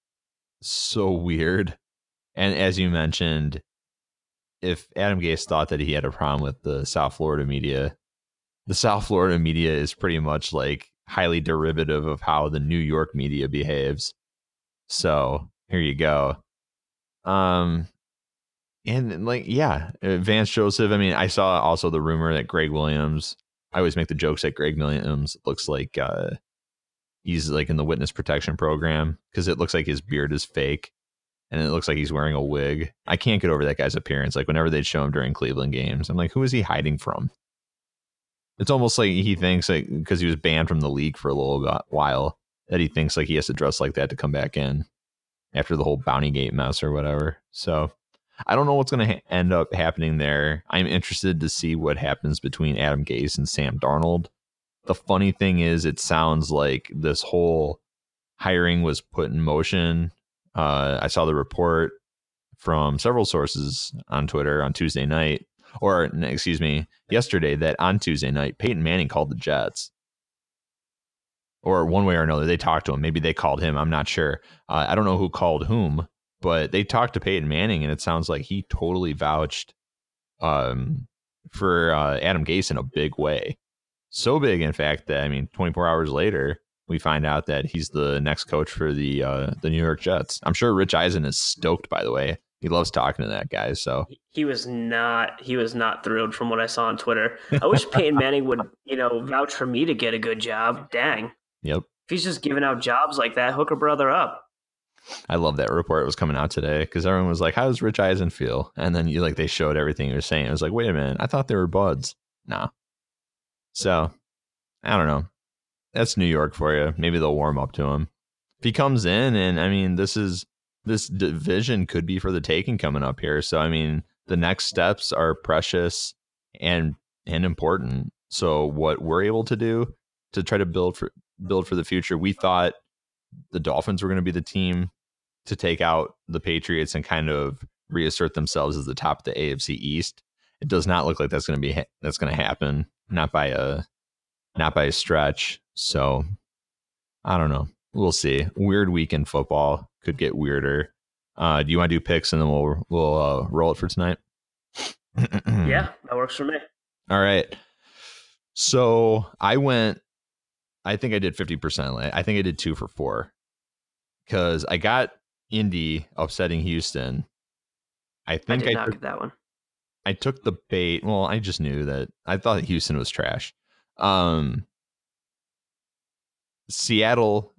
so weird, and as you mentioned, if Adam Gase thought that he had a problem with the South Florida media, the South Florida media is pretty much like highly derivative of how the New York media behaves. So here you go. Um, and like, yeah, Vance Joseph. I mean, I saw also the rumor that Greg Williams, I always make the jokes that Greg Williams looks like uh, he's like in the witness protection program because it looks like his beard is fake. And it looks like he's wearing a wig. I can't get over that guy's appearance. Like, whenever they'd show him during Cleveland games, I'm like, who is he hiding from? It's almost like he thinks like because he was banned from the league for a little bit, while that he thinks like he has to dress like that to come back in after the whole Bounty Gate mess or whatever. So I don't know what's going to ha- end up happening there. I'm interested to see what happens between Adam Gase and Sam Darnold. The funny thing is, it sounds like this whole hiring was put in motion. Uh, I saw the report from several sources on Twitter on Tuesday night, or excuse me, yesterday, that on Tuesday night, Peyton Manning called the Jets. Or one way or another, they talked to him. Maybe they called him. I'm not sure. Uh, I don't know who called whom, but they talked to Peyton Manning, and it sounds like he totally vouched um, for uh, Adam Gase in a big way. So big, in fact, that, I mean, twenty-four hours later, we find out that he's the next coach for the uh, the New York Jets. I'm sure Rich Eisen is stoked, by the way. He loves talking to that guy. So he was not he was not thrilled from what I saw on Twitter. I wish Peyton Manning would, you know, vouch for me to get a good job. Dang. Yep. If he's just giving out jobs like that, hook a brother up. I love that report was coming out today because everyone was like, how does Rich Eisen feel? And then you like they showed everything you were saying. It was like, wait a minute, I thought they were buds. No. So I don't know. That's New York for you. Maybe they'll warm up to him. If he comes in, and I mean, this is this division could be for the taking coming up here. So I mean, the next steps are precious and and important. So what we're able to do to try to build for build for the future, we thought the Dolphins were going to be the team to take out the Patriots and kind of reassert themselves as the top of the A F C East. It does not look like that's going to be ha- that's going to happen. Not by a not by a stretch. So I don't know. We'll see. Weird week in football. Could get weirder. Uh, do you want to do picks and then we'll we'll uh, roll it for tonight? Yeah, that works for me. All right. So I went. I think I did fifty percent. I think I did two for four because I got Indy upsetting Houston. I think I did I not took, get that one. I took the bait. Well, I just knew that I thought Houston was trash. Um, Seattle,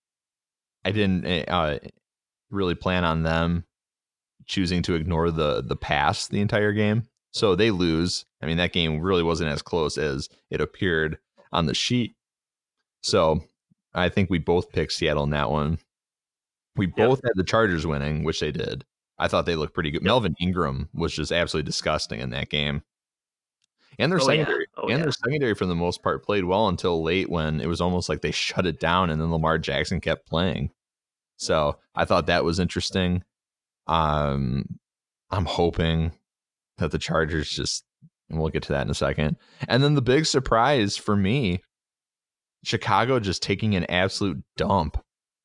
I didn't uh, really plan on them choosing to ignore the the pass the entire game. So they lose. I mean, that game really wasn't as close as it appeared on the sheet. So I think we both picked Seattle in that one. We both yep. had the Chargers winning, which they did. I thought they looked pretty good. Yep. Melvin Ingram was just absolutely disgusting in that game. And their oh, secondary, yeah. oh, and yeah. their secondary for the most part played well until late when it was almost like they shut it down, and then Lamar Jackson kept playing. So I thought that was interesting. Um, I'm hoping that the Chargers just, and we'll get to that in a second. And then the big surprise for me, Chicago just taking an absolute dump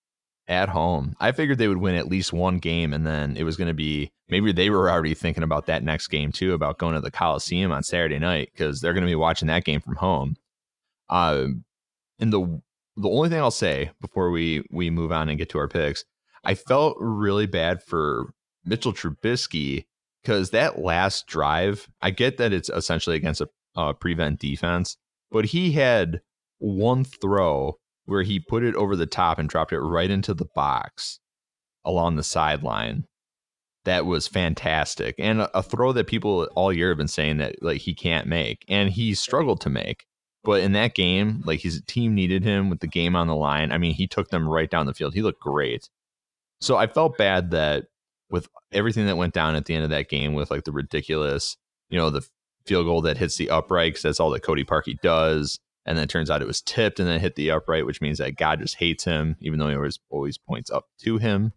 at home. I figured they would win at least one game, and then it was going to be, maybe they were already thinking about that next game too, about going to the Coliseum on Saturday night, because they're going to be watching that game from home. Uh, and the the only thing I'll say before we we move on and get to our picks, I felt really bad for Mitchell Trubisky, because that last drive, I get that it's essentially against a uh, prevent defense, but he had one throw where he put it over the top and dropped it right into the box along the sideline. That was fantastic. And a, a throw that people all year have been saying that like he can't make, and he struggled to make. But in that game, like his team needed him with the game on the line. I mean, he took them right down the field. He looked great. So I felt bad that with everything that went down at the end of that game, with like the ridiculous, you know, the field goal that hits the upright, because that's all that Cody Parkey does. And then it turns out it was tipped and then hit the upright, which means that God just hates him, even though he always always points up to him.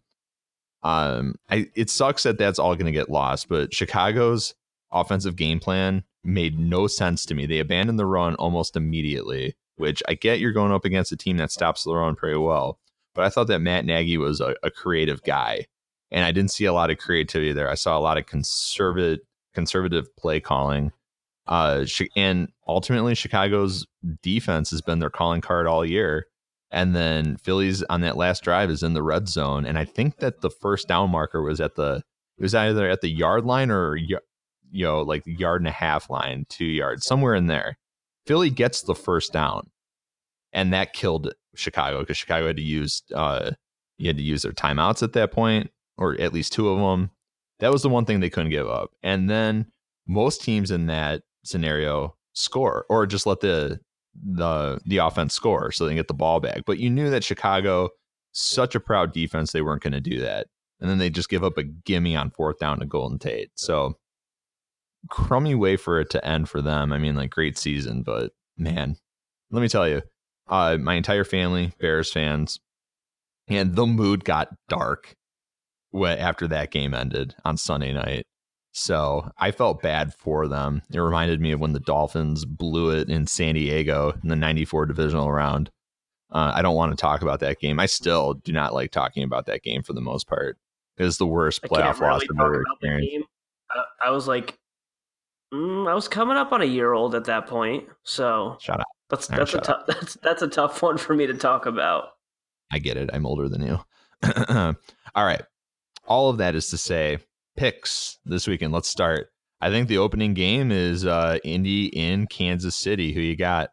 Um, I, it sucks that that's all going to get lost, but Chicago's offensive game plan made no sense to me. They abandoned the run almost immediately, which I get you're going up against a team that stops the run pretty well. But I thought that Matt Nagy was a, a creative guy, and I didn't see a lot of creativity there. I saw a lot of conservative conservative play calling. Uh, and ultimately, Chicago's defense has been their calling card all year. And then Philly's on that last drive is in the red zone. And I think that the first down marker was at the, it was either at the yard line or, you know, like the yard and a half line, two yards, somewhere in there. Philly gets the first down. And that killed Chicago, because Chicago had to use, uh, you had to use their timeouts at that point, or at least two of them. That was the one thing they couldn't give up. And then most teams in that scenario score or just let the the the offense score so they can get the ball back. But you knew that Chicago, such a proud defense, they weren't going to do that. And then they just give up a gimme on fourth down to Golden Tate. So crummy way for it to end for them. I mean, like, great season, but man, let me tell you, uh, my entire family, Bears fans, and the mood got dark after that game ended on Sunday night. So I felt bad for them. It reminded me of when the Dolphins blew it in San Diego in the ninety-four divisional round. Uh, I don't want to talk about that game. I still do not like talking about that game for the most part. It was the worst playoff really loss I've ever experienced. I, I was like, mm, I was coming up on a year old at that point. So shut up. That's that's right, a tough that's that's a tough one for me to talk about. I get it. I'm older than you. All right. All of that is to say, picks this weekend. Let's start. I think the opening game is uh, Indy in Kansas City. Who you got?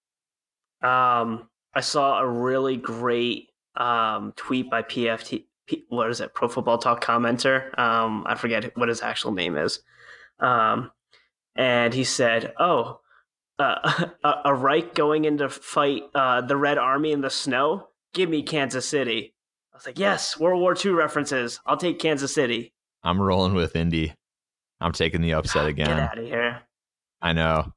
Um, I saw a really great um, tweet by P F T. P, what is it? Pro Football Talk commenter. Um, I forget what his actual name is. Um, and he said, "Oh, uh, a, a Reich going in to fight uh, the Red Army in the snow. Give me Kansas City." I was like, "Yes, World War Two references. I'll take Kansas City." I'm rolling with Indy. I'm taking the upset again. Get out of here. I know.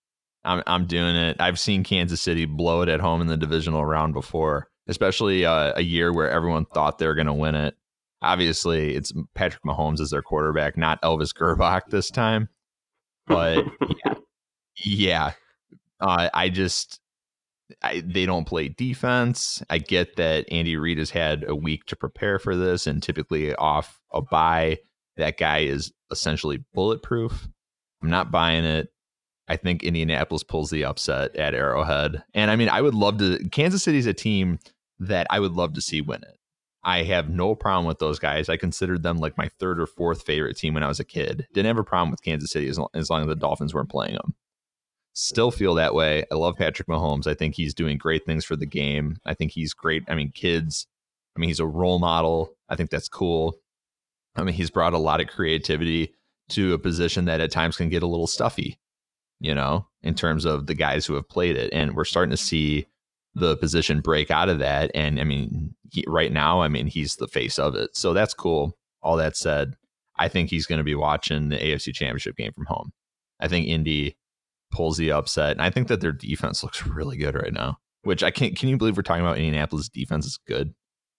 I'm I'm doing it. I've seen Kansas City blow it at home in the divisional round before, especially uh, a year where everyone thought they were going to win it. Obviously, it's Patrick Mahomes as their quarterback, not Elvis Gerbach this time. But yeah, yeah. Uh, I just I, they don't play defense. I get that Andy Reid has had a week to prepare for this, and typically off a bye, that guy is essentially bulletproof. I'm not buying it. I think Indianapolis pulls the upset at Arrowhead. And I mean, I would love to. Kansas City's a team that I would love to see win it. I have no problem with those guys. I considered them like my third or fourth favorite team when I was a kid. Didn't have a problem with Kansas City as long as, long as the Dolphins weren't playing them. Still feel that way. I love Patrick Mahomes. I think he's doing great things for the game. I think he's great. I mean, kids, I mean, he's a role model. I think that's cool. I mean, he's brought a lot of creativity to a position that at times can get a little stuffy, you know, in terms of the guys who have played it. And we're starting to see the position break out of that. And I mean, he, right now, I mean, he's the face of it. So that's cool. All that said, I think he's going to be watching the A F C Championship game from home. I think Indy pulls the upset. And I think that their defense looks really good right now, which I can't, can you believe we're talking about Indianapolis defense is good?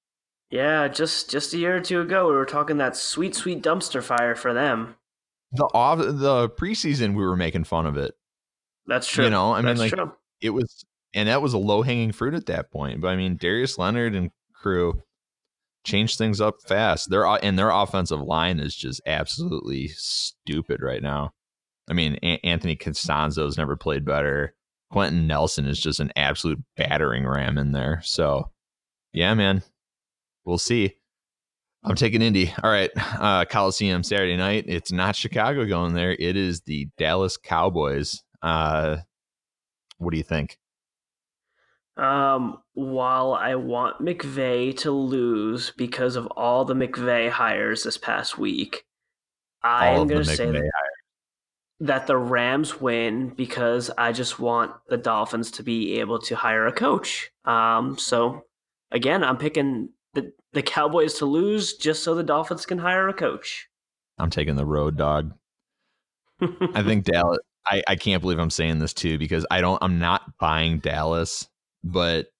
Yeah, just just a year or two ago, we were talking that sweet, sweet dumpster fire for them. The off the preseason, we were making fun of it. That's true. You know, I That's mean, like true. it was, and that was a low hanging fruit at that point. But I mean, Darius Leonard and crew changed things up fast. Their and their offensive line is just absolutely stupid right now. I mean, a- Anthony Costanzo's never played better. Quentin Nelson is just an absolute battering ram in there. So, yeah, man, we'll see. I'm taking Indy. All right, uh, Coliseum Saturday night. It's not Chicago going there. It is the Dallas Cowboys. Uh, what do you think? Um, while I want McVay to lose because of all the McVay hires this past week, I All am of the going to say McVay that, hires. that the Rams win because I just want the Dolphins to be able to hire a coach. Um, so again, I'm picking the, the Cowboys to lose just so the Dolphins can hire a coach. I'm taking the road dog. I think Dallas. I, I can't believe I'm saying this too because I don't. I'm not buying Dallas, but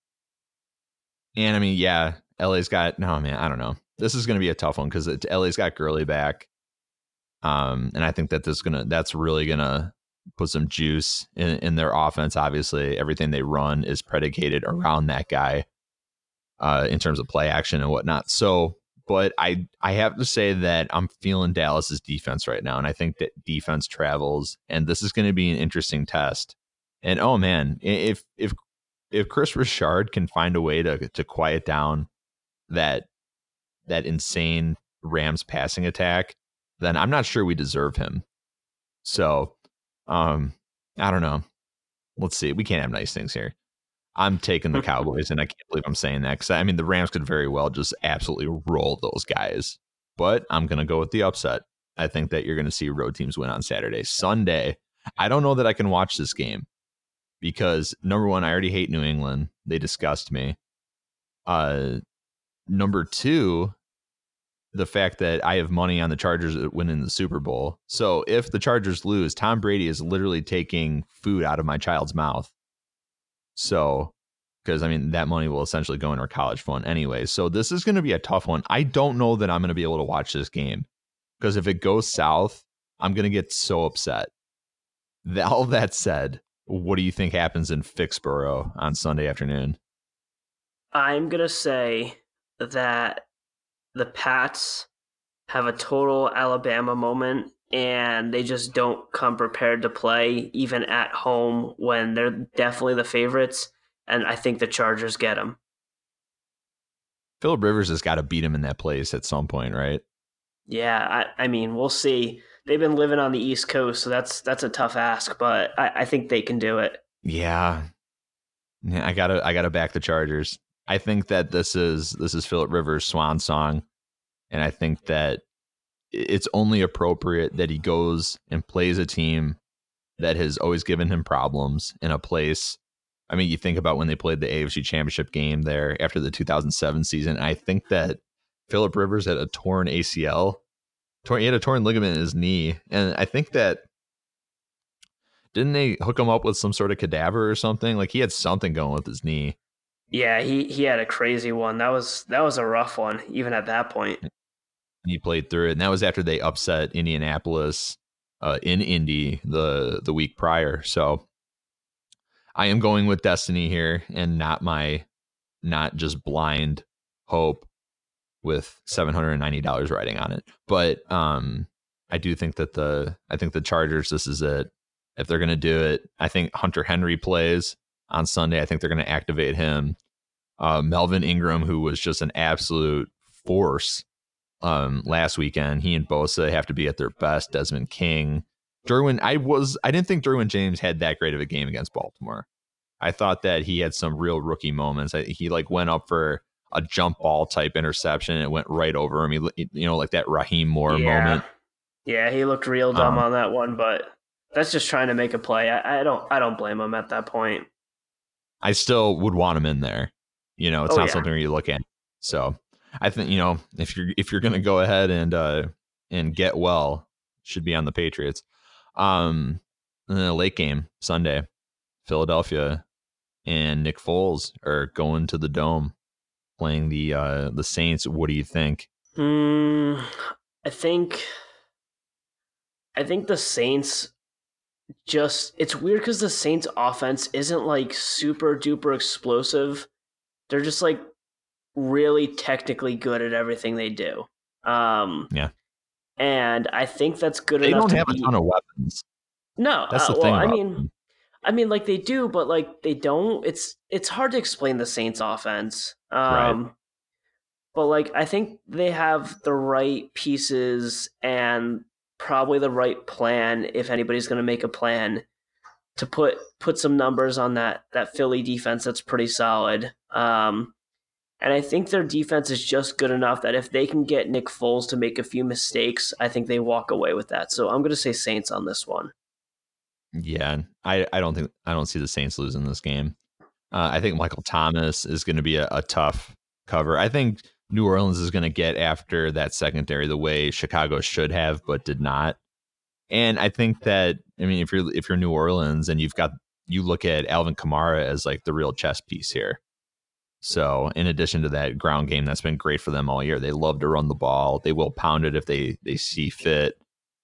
and I mean, yeah, L A's got. No, man, I don't know. This is going to be a tough one because L A's got Gurley back, um, and I think that this gonna. That's really gonna put some juice in, in their offense. Obviously, everything they run is predicated around that guy, uh, in terms of play action and whatnot. So. But I, I have to say that I'm feeling Dallas's defense right now. And I think that defense travels. And this is going to be an interesting test. And, oh, man, if if if Chris Richard can find a way to to quiet down that that insane Rams passing attack, then I'm not sure we deserve him. So, um, I don't know. Let's see. We can't have nice things here. I'm taking the Cowboys, and I can't believe I'm saying that because I mean the Rams could very well just absolutely roll those guys. But I'm going to go with the upset. I think that you're going to see road teams win on Saturday. Sunday, I don't know that I can watch this game because number one, I already hate New England. They disgust me. Uh, number two, the fact that I have money on the Chargers winning the Super Bowl. So if the Chargers lose, Tom Brady is literally taking food out of my child's mouth. So, because I mean, that money will essentially go in our college fund anyway. So this is going to be a tough one. I don't know that I'm going to be able to watch this game because if it goes south, I'm going to get so upset. All that said, what do you think happens in Fixborough on Sunday afternoon? I'm going to say that the Pats have a total Alabama moment and they just don't come prepared to play even at home when they're definitely the favorites. And I think the Chargers get them. Phillip Rivers has got to beat him in that place at some point, right? Yeah, I, I mean, we'll see. They've been living on the East Coast, so that's that's a tough ask, but I, I think they can do it. Yeah. yeah, I gotta I gotta back the Chargers. I think that this is this is Phillip Rivers' swan song, and I think that it's only appropriate that he goes and plays a team that has always given him problems in a place. I mean, you think about when they played the A F C Championship game there after the two thousand seven season. I think that Phillip Rivers had a torn A C L. He had a torn ligament in his knee, and I think that didn't they hook him up with some sort of cadaver or something? Like he had something going with his knee. Yeah, he, he had a crazy one. That was that was a rough one, even at that point. He played through it, and that was after they upset Indianapolis uh, in Indy the the week prior. So I am going with destiny here, and not my not just blind hope with seven hundred ninety dollars riding on it. But um, I do think that the I think the Chargers, this is it. If they're going to do it, I think Hunter Henry plays on Sunday. I think they're going to activate him. Uh, Melvin Ingram, who was just an absolute force um, last weekend, he and Bosa have to be at their best. Desmond King, Derwin. I was I didn't think Derwin James had that great of a game against Baltimore. I thought that he had some real rookie moments. I, he like went up for a jump ball type interception and it went right over him. He, you know, like that Raheem Moore yeah. moment. Yeah, he looked real dumb um, on that one, but that's just trying to make a play. I, I don't I don't blame him at that point. I still would want him in there. You know, it's oh, not yeah. something where you look at. So I think, you know, if you're if you're gonna go ahead and uh and get well, should be on the Patriots. Um and then a late game Sunday, Philadelphia and Nick Foles are going to the Dome playing the uh the Saints. What do you think? Mm, I think I think the Saints just it's weird because the Saints offense isn't like super duper explosive. They're just like really technically good at everything they do. Um, yeah. And I think that's good they enough don't to have beat... a ton of weapons. No, that's the uh, well, thing. I about mean, them. I mean, like they do, but like they don't. It's it's hard to explain the Saints' offense. Um, right. But like I think they have the right pieces and probably the right plan if anybody's going to make a plan to put put some numbers on that that Philly defense that's pretty solid. Um, and I think their defense is just good enough that if they can get Nick Foles to make a few mistakes, I think they walk away with that. So I'm going to say Saints on this one. Yeah, I, I don't think I don't see the Saints losing this game. Uh, I think Michael Thomas is going to be a, a tough cover. I think New Orleans is going to get after that secondary the way Chicago should have, but did not. And I think that, I mean, if you're if you're New Orleans and you've got you look at Alvin Kamara as like the real chess piece here. So in addition to that ground game that's been great for them all year, they love to run the ball. They will pound it if they they see fit.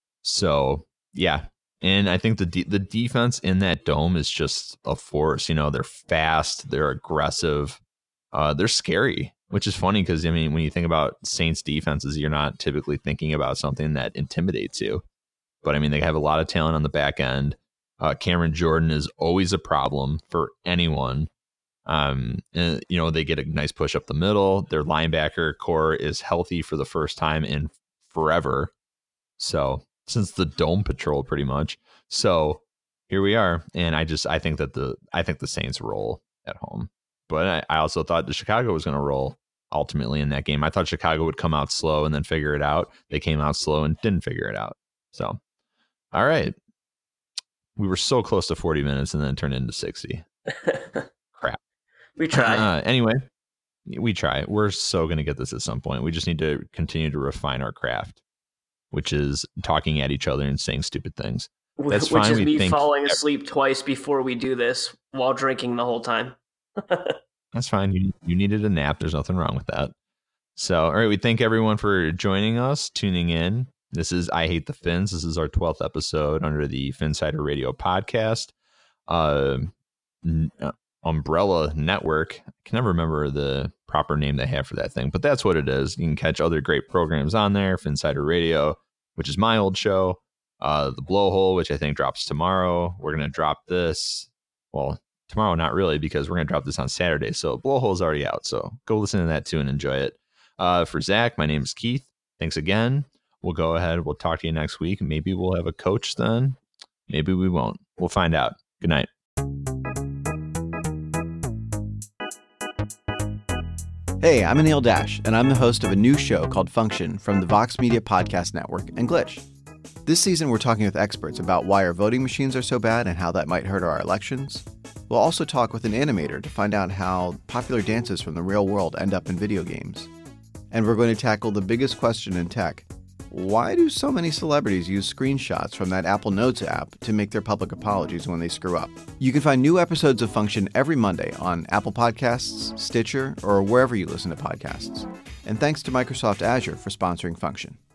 So yeah. And I think the de- the defense in that dome is just a force. You know, they're fast, they're aggressive, uh, they're scary, which is funny because, I mean, when you think about Saints defenses, you're not typically thinking about something that intimidates you. But, I mean, they have a lot of talent on the back end. Uh, Cameron Jordan is always a problem for anyone. Um, and, you know, they get a nice push up the middle. Their linebacker core is healthy for the first time in forever. So since the Dome Patrol, pretty much. So here we are. And I just I think that the I think the Saints roll at home. But I, I also thought the Chicago was going to roll ultimately in that game. I thought Chicago would come out slow and then figure it out. They came out slow and didn't figure it out. So, all right. we were so close to forty minutes and then it turned into sixty. Crap. We try. Uh, anyway, we try. We're so going to get this at some point. We just need to continue to refine our craft, which is talking at each other and saying stupid things. That's Which fine. is we me think falling asleep twice before we do this while drinking the whole time. That's fine. You you needed a nap. There's nothing wrong with that. So, all right. We thank everyone for joining us, tuning in. This is I Hate the Fins. This is our twelfth episode under the Phinsider Radio podcast. Uh, n- uh, Umbrella Network. I can never remember the proper name they have for that thing, but that's what it is. You can catch other great programs on there. Phinsider Radio, which is my old show. Uh, the Blowhole, which I think drops tomorrow. We're going to drop this. Well, tomorrow, not really, because we're going to drop this on Saturday. So Blowhole's already out. So go listen to that too and enjoy it. Uh, for Zach, my name is Keith. Thanks again. We'll go ahead. We'll talk to you next week. Maybe we'll have a coach then. Maybe we won't. We'll find out. Good night. Hey, I'm Anil Dash, and I'm the host of a new show called Function from the Vox Media Podcast Network and Glitch. This season, we're talking with experts about why our voting machines are so bad and how that might hurt our elections. We'll also talk with an animator to find out how popular dances from the real world end up in video games. And we're going to tackle the biggest question in tech. Why do so many celebrities use screenshots from that Apple Notes app to make their public apologies when they screw up? You can find new episodes of Function every Monday on Apple Podcasts, Stitcher, or wherever you listen to podcasts. And thanks to Microsoft Azure for sponsoring Function.